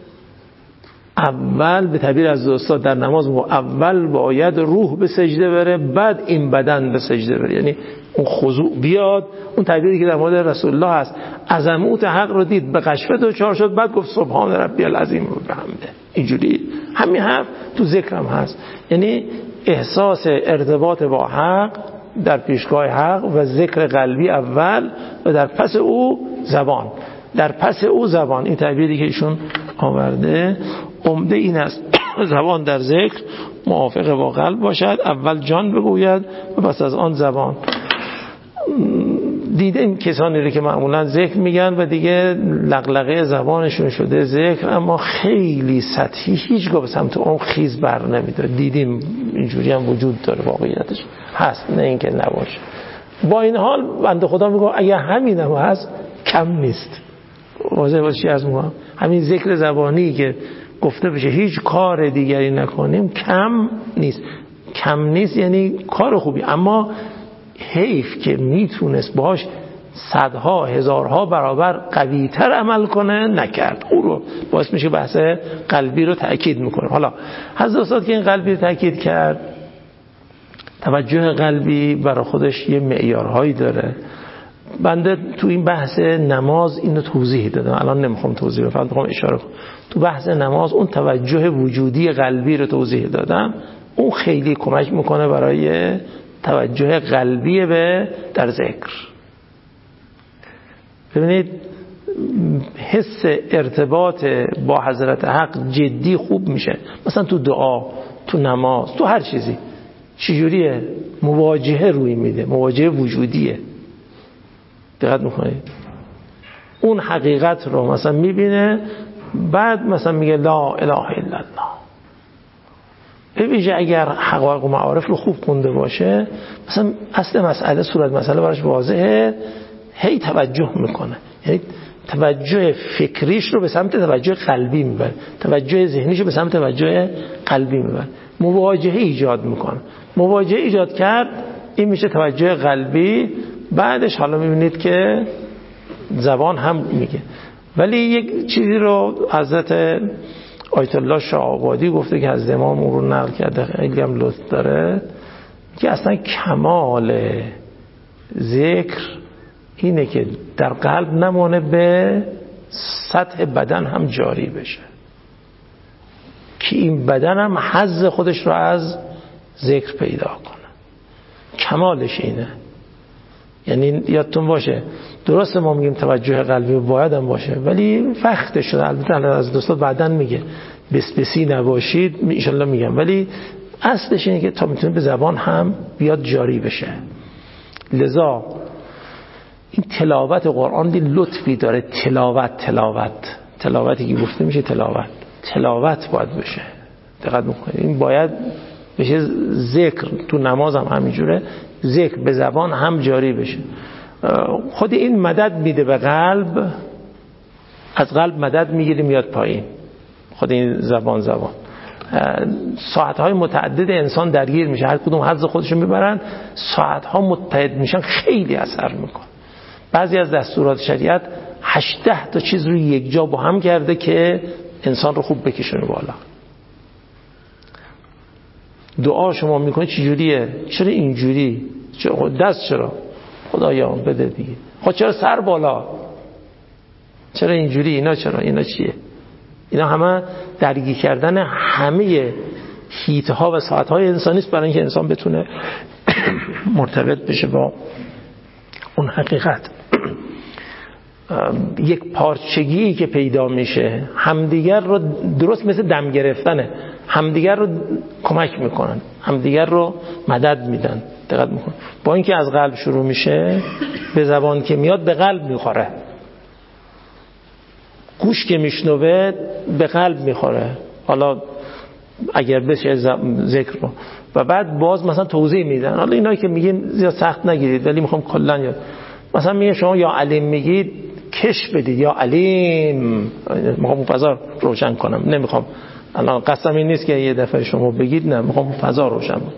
Speaker 2: اول به تعبیر از استاد در نماز اول باید روح به سجده بره، بعد این بدن به سجده بره، یعنی اون خضوع بیاد. اون تعبیری که در مورد رسول الله هست، عظمت حق رو دید به قشفه دوچار شد، بعد گفت سبحان ربی العظیم و بحمده. اینجوری همین حرف تو ذکرم هست، یعنی احساس ارتباط با حق در پیشگاه حق و ذکر قلبی اول و در پس او زبان، در پس او زبان. این تعبیری که ایشون آورده عمده این است زبان در ذکر موافق با قلب باشد، اول جان بگوید و پس از آن زبان. دیدیم کسانی رو که معمولا ذکر میگن و دیگه لغلغه زبانشون شده ذکر، اما خیلی سطحی، هیچگاه به سمت اون خیز بر نمیداره. دیدیم اینجوری هم وجود داره، واقعیتش هست، نه اینکه نباشه. با این حال بنده خدا میگه اگه همین هم هست کم نیست. واضح باشه از ما همین ذکر زبانی که گفته بشه هیچ کار دیگری نکنیم کم نیست. کم نیست یعنی کار خوبی، اما حیف که میتونست باش صدها هزارها برابر قویتر عمل کنه نکرد. او رو باعث میشه بحث قلبی رو تأکید میکنه. حالا حضرت استاد که این قلبی رو تأکید کرد، توجه قلبی برای خودش یه معیارهایی داره. بنده تو این بحث نماز اینو توضیح دادم، الان نمیخوام توضیح بدم، فقط میخوام اشاره کنم. تو بحث نماز اون توجه وجودی قلبی رو توضیح دادم، اون خیلی کمک میکنه برای توجه قلبی به در ذکر. ببینید حس ارتباط با حضرت حق جدی خوب میشه، مثلا تو دعا، تو نماز، تو هر چیزی. چجوریه؟ مواجهه روی میده، مواجهه وجودیه. دقت میکنید اون حقیقت رو مثلا میبینه، بعد مثلا میگه لا اله الا الله. ببینید اگر حقایق و معارف رو خوب خونده باشه، مثلا اصل مسئله، صورت مسئله براش واضحه، هی توجه میکنه، یعنی توجه فکریش رو به سمت توجه قلبی میبره، توجه ذهنیش رو به سمت توجه قلبی میبره، مواجهه ایجاد میکنه. مواجهه ایجاد کرد این میشه توجه قلبی. بعدش حالا میبینید که زبان هم میگه. ولی یک چیزی رو حضرت آیت الله شاه آبادی گفته که از امام اون رو نقل کرده، خیلی هم لطف داره، که اصلا کمال ذکر اینه که در قلب نمونه، به سطح بدن هم جاری بشه، که این بدن هم حظ خودش رو از ذکر پیدا کنه. کمالش اینه. یعنی یادتون باشه درسته ما میگیم توجه قلبی باید هم باشه، ولی وقتش شده. البته از دوستان بعدن میگه بسپسی نباشید، انشالله میگم، ولی اصلش اینه که تا میتونه به زبان هم بیاد جاری بشه. لذا این تلاوت قرآن دی لطفی داره. تلاوت تلاوت تلاوتی که گفته میشه تلاوت تلاوت باید بشه. دقت میکنید این باید بشه ذکر. تو نماز هم همینجوره، ذکر به زبان هم جاری بشه. خود این مدد میده به قلب، از قلب مدد میگیری میاد پایین. خود این زبان زبان ساعتهای متعدد انسان درگیر میشه، هر کدوم حظ خودشون میبرن، ساعتها متحد میشن، خیلی اثر میکن. بعضی از دستورات شریعت هشده تا چیز رو یک جا با هم کرده که انسان رو خوب بکشونه بالا. دعا شما میکنید چجوریه؟ چرا اینجوری؟ دست چرا خدایا بده دیگه، خب چرا سر بالا، چرا اینجوری، اینا چرا، اینا چیه؟ اینا همه درگیر کردن همه حیطه ها و ساعت های انسانی است برای اینکه انسان بتونه مرتبط بشه با اون حقیقت. یک پارچگی که پیدا میشه، همدیگر رو درست مثل دم گرفتنه، همدیگر رو کمک میکنن، همدیگر رو مدد میدن. دقت میکن با اینکه از قلب شروع میشه، به زبان که میاد به قلب میخوره، گوش که میشنوه به قلب میخوره. حالا اگر بشه ذکر رو و بعد باز مثلا توضیح میدن. حالا اینایی که میگیم زیاد سخت نگیرید، ولی میخوام کلا یاد، مثلا میگه شما یا علیم میگید کش بدید، یا علیم، میخوام فضا روشن کنم، نمیخوام الان قسم این نیست که یه دفعه شما بگید، نه میخوام فضا روشن کنم.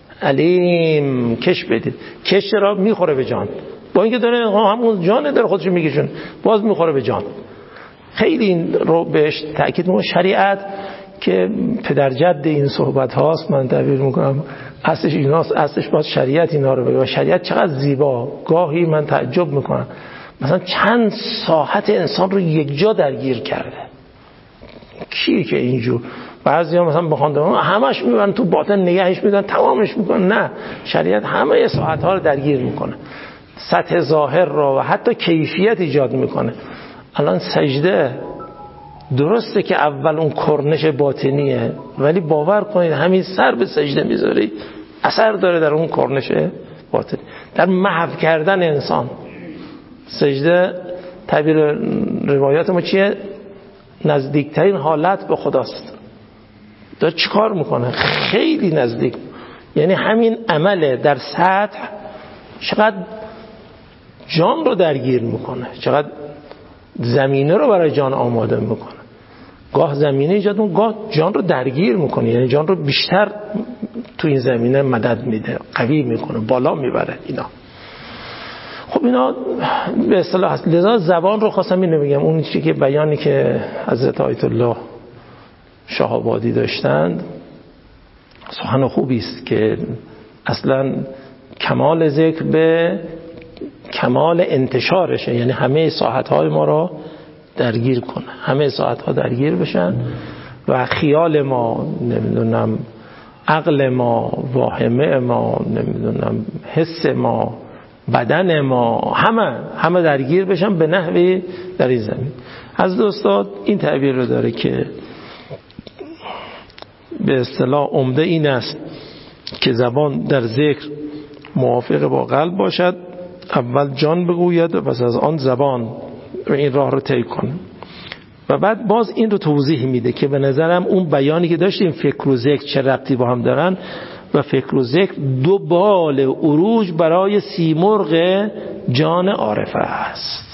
Speaker 2: علیم کش بدید، کش را میخوره به جان، با اینکه داره همون جان داره خودش میگه، باز میخوره به جان. خیلی این رو بهش تاکید میکنم. شریعت که پدر جد این صحبت هاست، من تعبیر میکنم اصلش ایناست، اصلش باز شریعت اینا رو بگه. و شریعت چقدر زیبا، گاهی من تعجب میکنم مثلا چند ساحت انسان رو یک جا درگیر کرده. کی که اینجور بعضیا مثلا بخوان همش میبرن تو باطن نگهش میدن تمامش میکنن، نه، شریعت همه ساحت ها رو درگیر میکنه، سطح ظاهر رو و حتی کیفیت ایجاد میکنه. الان سجده درسته که اول اون کرنش باطنیه، ولی باور کنید همین سر به سجده میذاری اثر داره در اون کرنش باطنی، در محو کردن انسان. سجده تعبیر روایات ما چیه؟ نزدیکترین حالت به خداست. داره چیکار میکنه؟ خیلی نزدیک، یعنی همین عمله در سطح چقدر جان رو درگیر میکنه، چقدر زمینه رو برای جان آماده میکنه. گاه زمینه ایجاد میکنه، گاه جان رو درگیر میکنه، یعنی جان رو بیشتر تو این زمینه مدد میده، قوی میکنه، بالا میبره. اینا خب اینا به اصطلاح هست. لذا زبان رو خواستم اینو بگم، اون چیزی که بیانی که حضرت آیت الله شاه‌آبادی داشتند سخن خوبی است که اصلا کمال ذکر به کمال انتشارشه، یعنی همه ساحت‌های ما را درگیر کنه، همه ساحت‌ها درگیر بشن و خیال ما، نمیدونم عقل ما، واهمه ما، نمیدونم حس ما، بدن ما، همه همه درگیر بشن به نحوی در این زمین. حضرت استاد این تعبیر رو داره که به اصطلاح عمده این است که زبان در ذکر موافق با قلب باشد، اول جان بگوید و پس از آن زبان این راه رو طی کنه. و بعد باز این رو توضیح میده که به نظرم اون بیانی که داشتیم فکر و ذکر چه ربطی با هم دارن، و فکر و ذکر دو بال عروج برای سیمرغ جان عارفه است.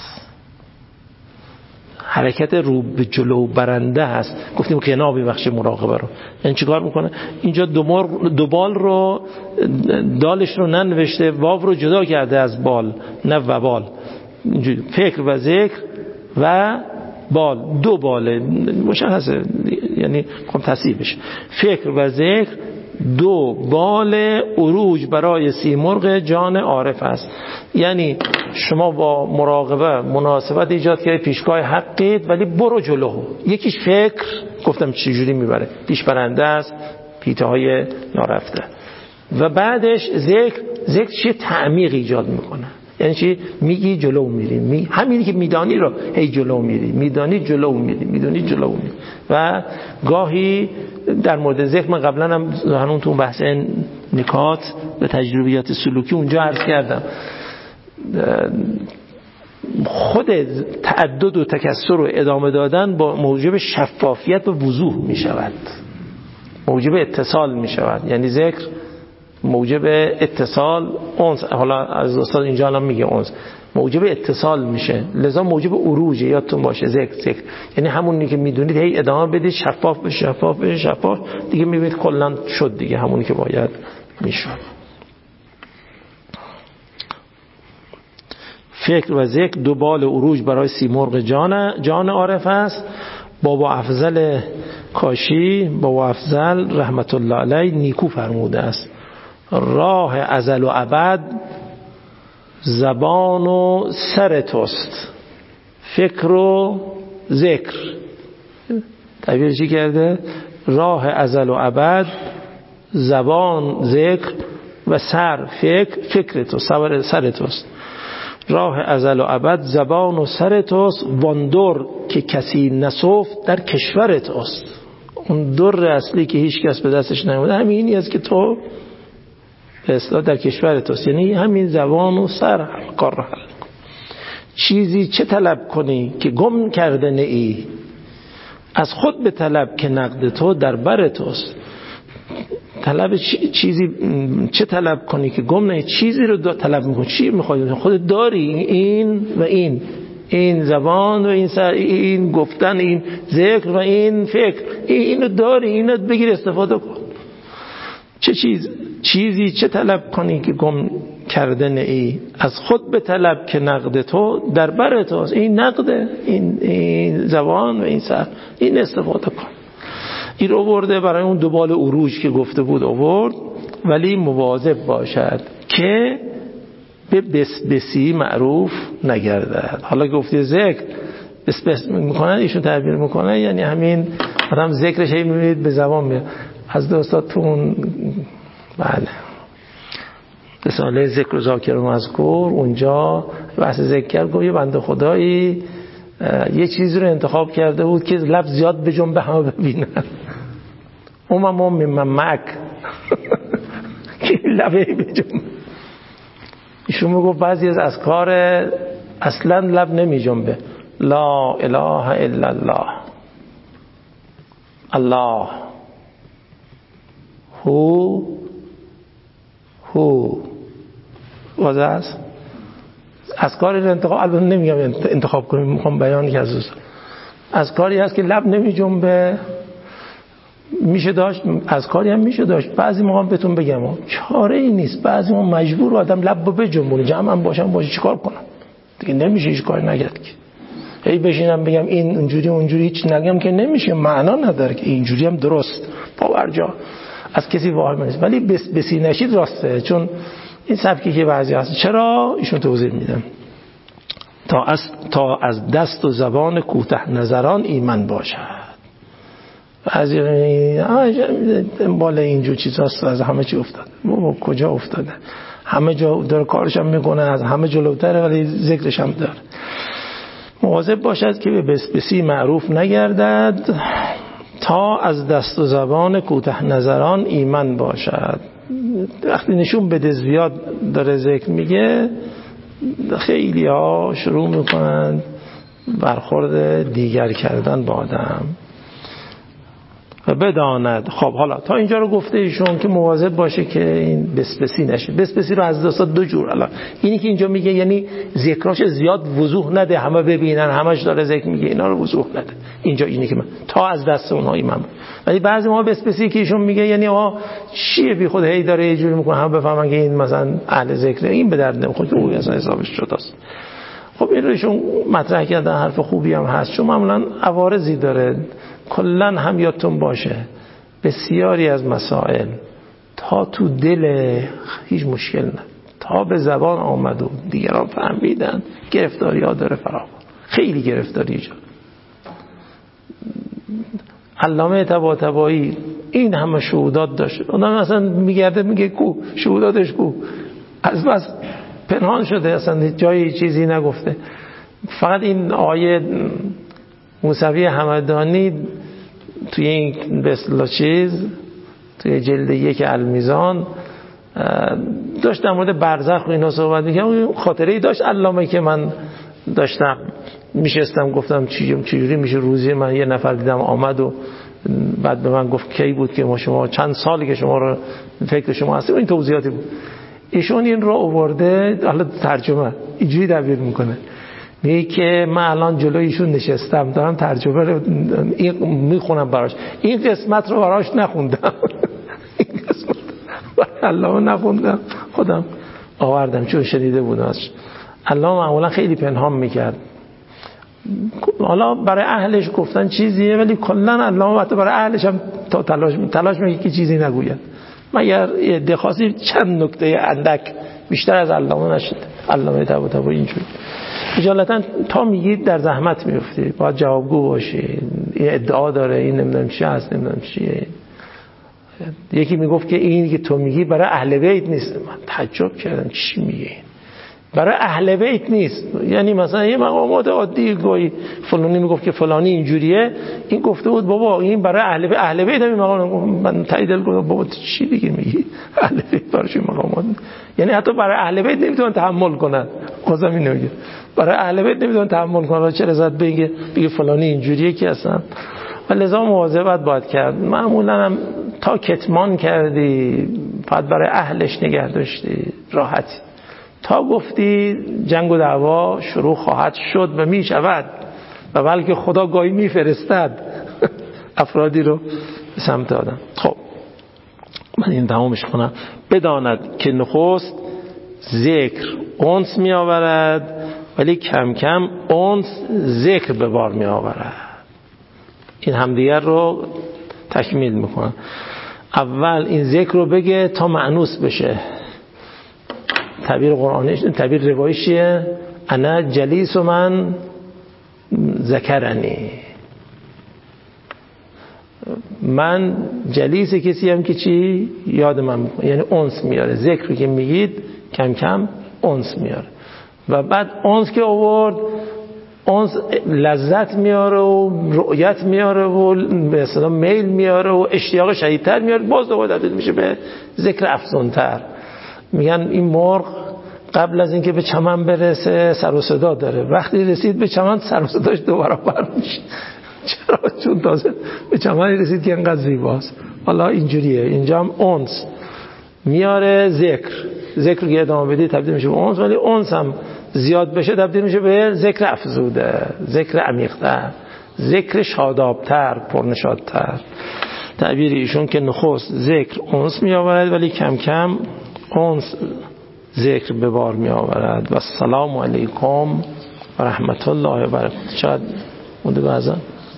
Speaker 2: حرکت رو به جلو برنده هست. گفتیم که نابی بخش مراقبه رو، یعنی چیکار میکنه؟ اینجا دو, مرغ دو بال رو، دالش رو ننوشته، واو رو جدا کرده از بال، نه و بال. فکر و ذکر و بال، دو باله مشخصه، یعنی کم تصحیح بشه. فکر و ذکر دو بال عروج برای سیمرغ جان عارف است. یعنی شما با مراقبه مناسبت ایجاد کردید، پیشگاه حقید، ولی برو جلو. یکیش فکر، گفتم چجوری میبره، پیش برنده است، پیته های نارفته. و بعدش ذکر، ذکر چیه؟ تعمیق ایجاد میکنه. یعنی چی؟ میگی جلو میری، می... همینی که میدانی رو هی جلو میری، میدانی جلو میری، میدانی جلو میری. و گاهی در مورد ذکر من قبلا هم همون تو بحث نکات به تجربیات سلوکی اونجا عرض کردم، خود تعدد و تکثر و ادامه دادن با موجب شفافیت و وضوح می شود، موجب اتصال می شود. یعنی ذکر موجب اتصال، اونس، حالا از استاد اینجا الان میگه اونس، موجب اتصال میشه، لذا موجب عروج. یادتون باشه ذکر ذکر یعنی همونی که میدونید هی ادامه بدید، شفاف بشه شفاف بشه شفاف، دیگه میبینید کلا شد دیگه همونی که باید میشد. فکر و ذکر دو بال عروج برای سیمرغ جان جان عارف است. بابا افضل کاشی، بابا افضل رحمت الله علیه نیکو فرموده است: راه ازل و ابد زبان و سر توست، فکر و ذکر. تعبیر چی کرده؟ راه ازل و ابد، زبان ذکر و سر فکر، فکر تو سر توست. راه ازل و ابد زبان و سر توست، واندر که کسی نسفت در کشور توست. اون در اصلی که هیچ کس به دستش نیامده همینی است که تو به اصطلاح در کشور توست، یعنی همین زبان و سر کار رو حل کن. چیزی چه طلب کنی که گم کرده نئی، از خود به طلب که نقد تو در بر توست. طلب چیزی چه طلب کنی که گم نه، چیزی رو طلب میکنی. چی میخوای؟ خودت داری این و این، این زبان و این سر، این گفتن، این ذکر و این فکر، اینو داری، اینو بگیر استفاده کن. چه چیز چیزی چه طلب کنی که گم کرده نئی، از خود به طلب که نقد تو در بر توست. این نقده، این, این زبان و این سر، این استفاده کن. این رو برده برای اون دوبال عروج که گفته بود آورد، ولی مواظب باشد که به بسبسی معروف نگردد. حالا گفته ذکر بس بس میکنن، ایشون تعبیر میکنن یعنی همین آدم ذکرش هی میبینید به زبان میاد. از دوستاتون بله رساله ذکر و ذاکر و مذکر اونجا بحث ذکر کرد، گفت یه بنده خدایی یه چیزی رو انتخاب کرده بود که لب زیاد به جنبه همه ببینن. امم من مک که لبه به جنبه. ایشون میگفت بعضی از اذکار اصلا لب نمی جنبه. لا اله الا الله، الله هو هو واضح است. اذکاری رو انتخاب، البته نمیگم انتخاب کنیم، میخوام بیان که از اذکاری هست که لب نمی جنبه، میشه داشت، اذکاری هم میشه داشت. بعضی موقع بهتون بگم چاره ای نیست، بعضی موقع مجبور آدم لب رو بجنبونه، جمع هم باشم باشه چیکار کنم دیگه، نمیشه هیچ کاری نگرد که هی بشینم بگم این اونجوری اونجوری هیچ نگم که نمیشه، معنا نداره که اینجوری هم درست باورجا از کسی واهمه نیست. ولی بس بسی نشید راسته، چون این سبکی که بعضی هست. چرا؟ ایشون توضیح میدم. تا از تا از دست و زبان کوته نظران ایمن باشد. بعضی بالا اینجور چیزاست، از همه چی افتاده. بابا کجا افتاده؟ همه جا داره کارش هم میکنه، از همه جلوتره ولی ذکرش هم داره. مواظب باشد که به بسبسی معروف نگردد، تا از دست و زبان کوته نظران ایمن باشد. وقتی نشون بده زیاد داره ذکر میگه، خیلی ها شروع میکنن برخورد دیگر کردن با آدم و بداند. خب حالا تا اینجا رو گفته ایشون که مواظب باشه که این بسبسی نشه. بسبسی رو از دستا دو جور. الان اینی که اینجا میگه یعنی ذکراش زیاد وضوح نده، همه ببینن همش داره ذکر میگه، اینا رو وضوح نده. اینجا اینی که من تا از دست اونها ایمن. ولی بعضی ما بسبسی که ایشون میگه یعنی آها چیه بی خود هی داره یه جوری میکنه همه بفهمن که این مثلا اهل ذکره، این به درد نمیخوره که اون اصلا حسابش شداست. خب این رو ایشون مطرح کردن، حرف خوبی هم هست، چون معمولا عوارضی داره. کلا هم یادتون باشه بسیاری از مسائل تا تو دل هیچ مشکل نه، تا به زبان آمد و دیگران فهمیدن گرفتاری ها داره فراوان، خیلی گرفتاری ایجاد. علامه طباطبایی این همه شهودات داشت، اونم اصلا میگرده میگه کو شهوداتش کو، از بس پنهان شده، اصلا جایی چیزی نگفته. فقط این آیه موسوی همدانی توی این به اصطلاح چیز توی جلد یک المیزان داشت در مورد برزخ و اینا صحبت می‌کرد. اون خاطره‌ای داشت علامه که من داشتم میشستم گفتم چجوری میشه روزی من یه نفر دیدم آمد و بعد به من گفت کی بود که ما شما چند سالی که شما رو فکر شما هستیم، این توضیحاتی بود. ایشون این رو آورده، حالا ترجمه اینجوری تعبیر میکنه، میگه که من الان جلوی ایشون نشستم دارم ترجمه رو میخونم براش، این قسمت رو براش نخوندم این قسمت الله نخوندم، خودم آوردم چون شنیده بودم ازش. الله معمولا خیلی پنهان میکرد، حالا برای اهلش گفتن چیزیه ولی کلا الله حتی برای اهلش هم تلاش تلاش میکنه که چیزی نگوید، مگر دخواسی چند نکته اندک بیشتر از علامه نشد. علامه طباطبایی اینجوری اجالتا تا میگید در زحمت میفتی، باید جوابگو باشی. این ادعا داره، این نمیدونم چی هست، نمیدونم چیه. یکی میگفت که این که تو میگی برای اهل بیت نیست. من تعجب کردم چی میگی؟ برای اهل بیت نیست. یعنی مثلا یه مقامات عادی گوی فلانی میگفت که فلانی اینجوریه، این گفته بود بابا این برای اهل بیت، اهل بیت همین مقام. من تایید دل گفتم بابا چی دیگه میگی؟ اهل بیت برای مقامات، یعنی حتی برای اهل بیت نمیتونن تحمل کنن. خودم اینو میگم برای اهل بیت نمیتونن تحمل کنن، چه رضایت بگه بگه فلانی اینجوریه که اصلا. ولذا مواظبت باید کرد. معمولا هم تا کتمان کردی بعد برای اهلش نگه داشتی راحتی، تا گفتی جنگ و دعوا شروع خواهد شد و می شود و بلکه خدا گاهی می فرستد افرادی رو به سمت آدم. خب من این تمامش کنم. بداند که نخست ذکر انس می آورد ولی کم کم انس ذکر به بار می آورد. این همدیگر رو تکمیل میکنن. اول این ذکر رو بگه تا مأنوس بشه. تعبیر قرآنیش، تعبیر رواییش چیه؟ انا جلیس من ذکرنی، من جلیس کسی هم که چی یاد من میکنه، یعنی انس میاره. ذکر که میگید کم کم انس میاره و بعد انس که آورد، انس لذت میاره و رؤیت میاره و به اصطلاح میل میاره و اشتیاق شدیدتر میاره. باز دوباره تبدیل میشه به ذکر افزونتر. میگن این مرغ قبل از اینکه به چمن برسه سر و صدا داره، وقتی رسید به چمن سر و صداش دو برابر میشه. چرا؟ چون تازه به چمن رسید که انقدر زیباست. حالا اینجوریه. اینجا هم انس میاره ذکر. ذکر که ادامه بدی تبدیل میشه به انس، ولی انس هم زیاد بشه تبدیل میشه به ذکر افزوده، ذکر عمیق‌تر، ذکر شادابتر، پرنشادتر. تعبیر ایشون که نخست ذکر انس می آورد ولی کم کم انس ذکر به بار می آورد. و السلام علیکم و رحمت الله و برکاته. چقدر مونده به اذان؟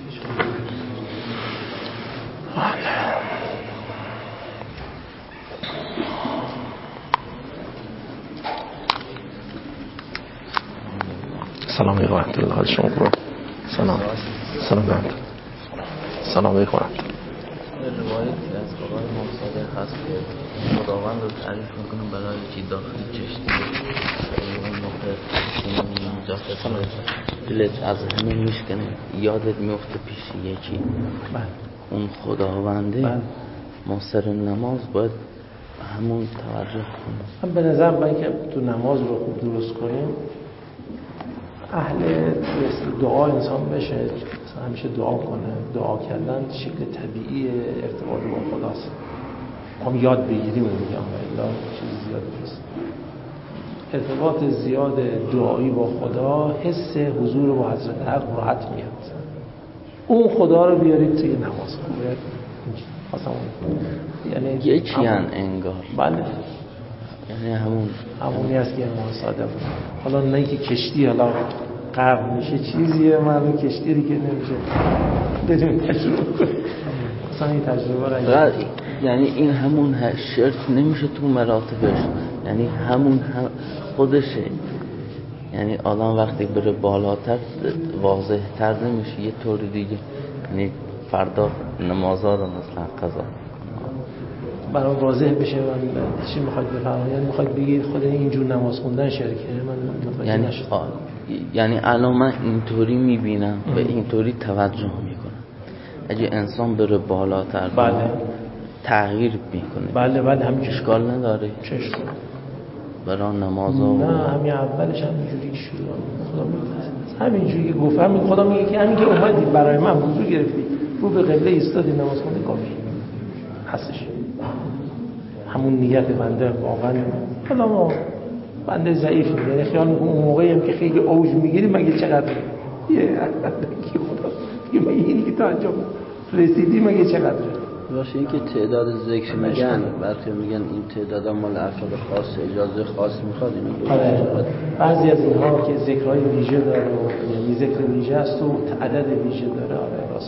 Speaker 2: سلام علیکم و رحمت الله. حال شما خوبه؟ سلام. سلام علیکم. سلام علیکم.
Speaker 3: روایتی از آقای مصادق هست که خداوند رو تعریف میکنه برای چی داخل چشتی اون موقع اینجا دلت از همه میشکنه، یادت میفته پیش یکی اون خداونده. ما سر نماز باید همون توجه کنیم.
Speaker 2: من به نظر باید که تو نماز رو خوب درست کنیم، اهل دعا انسان بشه، همیشه دعا کنه. دعا کردن شکل طبیعی ارتباط با خداست. ما یاد بگیریم میگم الا چیز زیاد نیست. ارتباط زیاد دعایی با خدا حس حضور با حضرت حق راحت میاد. اون خدا رو بیارید توی نماز.
Speaker 3: یعنی یه چی ان انگار.
Speaker 2: بله.
Speaker 3: یعنی همون
Speaker 2: همونی هست که امام صادق. حالا نه که کشتی حالا غرق میشه چیزیه، معلوم کشتی دیگه نمیشه. بدون تجربه کنیم. اصلا این تجربه را
Speaker 3: یعنی این همون شرک نمیشه تو مراتبش، یعنی همون هم خودشه. یعنی آدم وقتی بره بالاتر واضح تر نمیشه یه طور دیگه. یعنی فردا نمازها رو مثلا قضا
Speaker 2: برای واضح بشه. من چی میخواید بفرمایید؟ یعنی میخواید بگید خود اینجور نماز خوندن شرکه؟ من
Speaker 3: یعنی آه. یعنی الان من اینطوری میبینم و اینطوری توجه میکنم. اگه انسان بره بالاتر
Speaker 2: بله
Speaker 3: تغییر میکنه.
Speaker 2: بله بله همین
Speaker 3: اشکال نداره.
Speaker 2: چشم
Speaker 3: برای نمازها
Speaker 2: نه همین اولش همینجوری شروع خدا میگه همینجوری که گفت همین خدا میگه که همین که اومدید برای من وضو گرفتی رو به قبله ایستادی نماز خوندی کافی هستش. همون نیت بنده واقعا حالا ما بنده ضعیف میگه، یعنی خیال میکنم اون موقعی هم که خیلی اوج میگیری مگه چقدر یه کی خدا میگه مگه اینی که تا انجام رسیدی مگه چقدر
Speaker 4: باشه. این که تعداد ذکر میگن برخی میگن این تعداد مال افراد خاص اجازه خاص میخواد.
Speaker 2: آره. بعضی از اینها که ذکرهای ویژه داره و یعنی ذکر ویژه است و عدد ویژه داره. آره راست.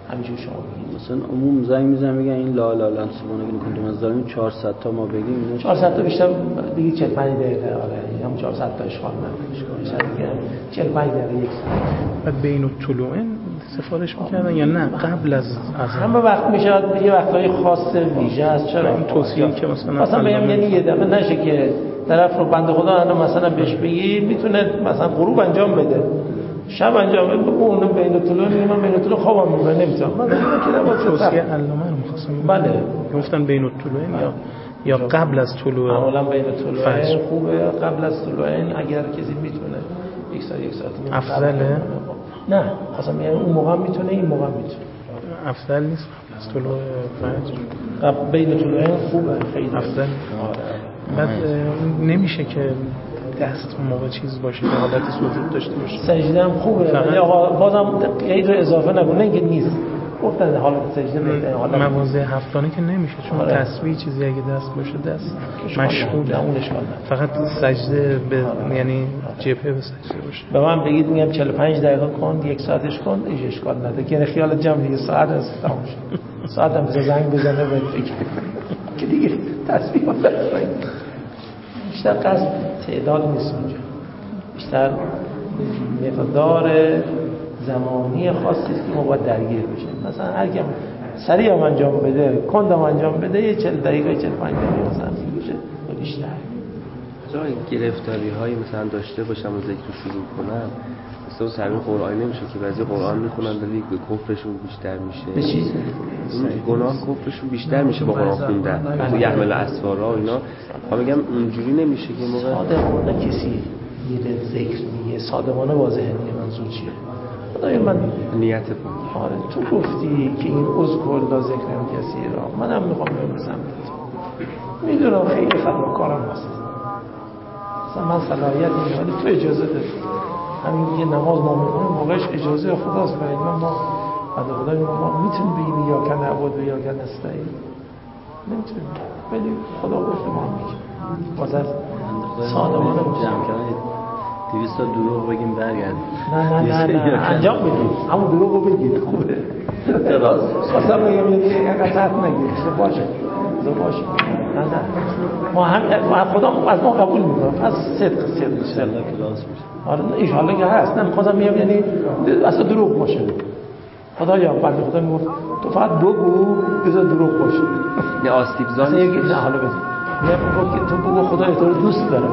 Speaker 2: همینجوری شما بگید.
Speaker 4: مثلا عموم زنگ میزنن میگن این لا لا لان سبحانه که کنتم از داریم چهارصد تا ما بگیم اینا
Speaker 2: چهارصد تا بیشتر دیگه چهل و پنج دقیقه آره هم چهارصد تا اشغال نکنه دیگه چهل و پنج دقیقه یک ساعت.
Speaker 1: بعد بین الطلوعین سفارش میکردن یا نه قبل از از
Speaker 2: هم به وقت میشه یه وقتای خاص ویژه است. چرا
Speaker 1: این توصیه‌ای که مثلا
Speaker 2: مثلا بهم یعنی یه دفعه نشه که طرف رو بنده خدا الان مثلا بهش بگی میتونه مثلا غروب انجام بده شب انجام بده اون بین الطلوع میگه من بین الطلوع خوابم میبره نمیتونم من که با
Speaker 1: توصیه علامه رو می‌خواستم
Speaker 2: بله
Speaker 1: گفتن بین الطلوعین یا یا قبل از طلوع
Speaker 2: اولا بین الطلوعین خوبه قبل از طلوعین اگر کسی میتونه یک ساعت یک ساعت
Speaker 1: افضله
Speaker 2: نه خواستم میگم اون موقع میتونه این موقع میتونه
Speaker 1: افضل نیست قبل از طلوع فجر
Speaker 2: قبل بین طلوعین خوبه خیلی
Speaker 1: افضل بعد نمیشه که دست اون موقع چیز باشه که حالت سجود داشته باشه
Speaker 2: سجده هم خوبه ولی آقا بازم قید رو اضافه نکنه اینکه نیست گفتن حالت سجده بهتره حالت
Speaker 1: مواضع هفتانه که نمیشه چون
Speaker 2: آره.
Speaker 1: تسبیح چیزی اگه دست باشه دست مشغول
Speaker 2: اون اشکال
Speaker 1: فقط سجده به آره. یعنی جبهه به سجده باشه
Speaker 2: به من بگید میگم چهل و پنج دقیقه کن یک ساعتش کن هیچ اشکال نداره که خیال جمع دیگه ساعت است تمام شد ساعت هم زنگ بزنه به فکر که دیگه تسبیح دست بیشتر قصد تعداد نیست اونجا بیشتر مقدار زمانی خاصی است که ما باید درگیر بشیم مثلا هر کم سریع هم انجام بده کندم انجام بده یه چهل دقیقه چهل و پنج دقیقه مثلا میشه بیشتر
Speaker 5: جای گرفتاری هایی مثلا داشته باشم و ذکر شروع کنم مثلا سرین قرآن نمیشه که بعضی قرآن میخونن ولی کفرشون بیشتر میشه
Speaker 2: به چیز
Speaker 5: گناه کفرشون بیشتر میشه با قرآن خوندن تو یحمل اسفارا و اینا ها میگم اونجوری نمیشه که موقع
Speaker 2: صادقانه کسی میره ذکر میگه صادقانه واضحه میگه منظور چیه خدای من
Speaker 5: نیت بود
Speaker 2: آره تو گفتی که این اذکر لا ذکر کسی را منم میخوام برم به سمت میدونم خیلی خطاکارم هست مثلا من صلاحیت این ولی تو اجازه دادی همین یه نماز ما میکنیم موقعش اجازه خداست برای من ما بعد خدا ما میتونیم بگیم یا کن عبود و یا کن استعین نمیتونیم ولی خدا گفته ما میگیم بازر صادقانه
Speaker 4: جمع کردن دویست تا دروغ بگیم برگردیم
Speaker 2: نه نه نه نه انجام بدیم همون دروغ رو بگید خوبه
Speaker 4: راست
Speaker 2: خواستم بگم یه اینقدر تحت نگید باشه باشه نه نه ما هم خدا از ما قبول میکنه پس صدق صدق صدق
Speaker 4: کلاس میشه
Speaker 2: آره ان شاء الله که هست نه می‌خوام میگم یعنی اصلا دروغ باشه خدا یا بنده خدا میگفت تو فقط بگو بذار دروغ باشه
Speaker 5: نه آسیب زا
Speaker 2: نیست نه حالا بذار میگم که تو بگو خدا تو رو دوست داره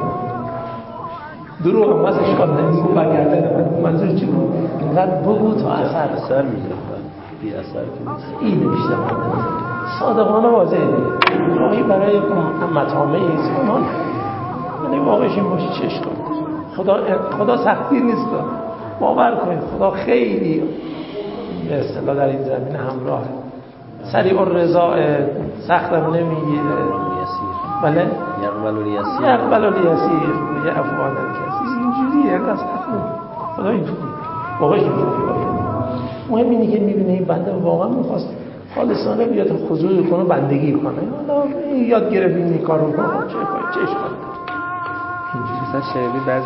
Speaker 2: دروغ هم واسه اشکال نمیگو برگردن منظور چی بود اینقدر بگو تا اثر
Speaker 4: اثر میذاره بی اثر که نیست
Speaker 2: این بیشتر صادقانه واضحه راهی برای مطامع ایزمان ولی واقعش این باشه چه اشکال خدا خدا سختی نیست باور کنید خدا خیلی به اصطلاح در این زمین همراه سریع الرضا سختم نمیگیره بله
Speaker 4: یقبل الیسیر
Speaker 2: یقبل الیسیر میگه افوان کسی اینجوریه قصد خدا اینجوری واقعش اینجوری مهم اینه که میبینه این بنده واقعا میخواست خالصانه بیاد خضوع کنه بندگی کنه حالا یاد گرفت این کارو کنه چه چه اشکالی داره
Speaker 5: اینجوری مثلا شنیدی بعضی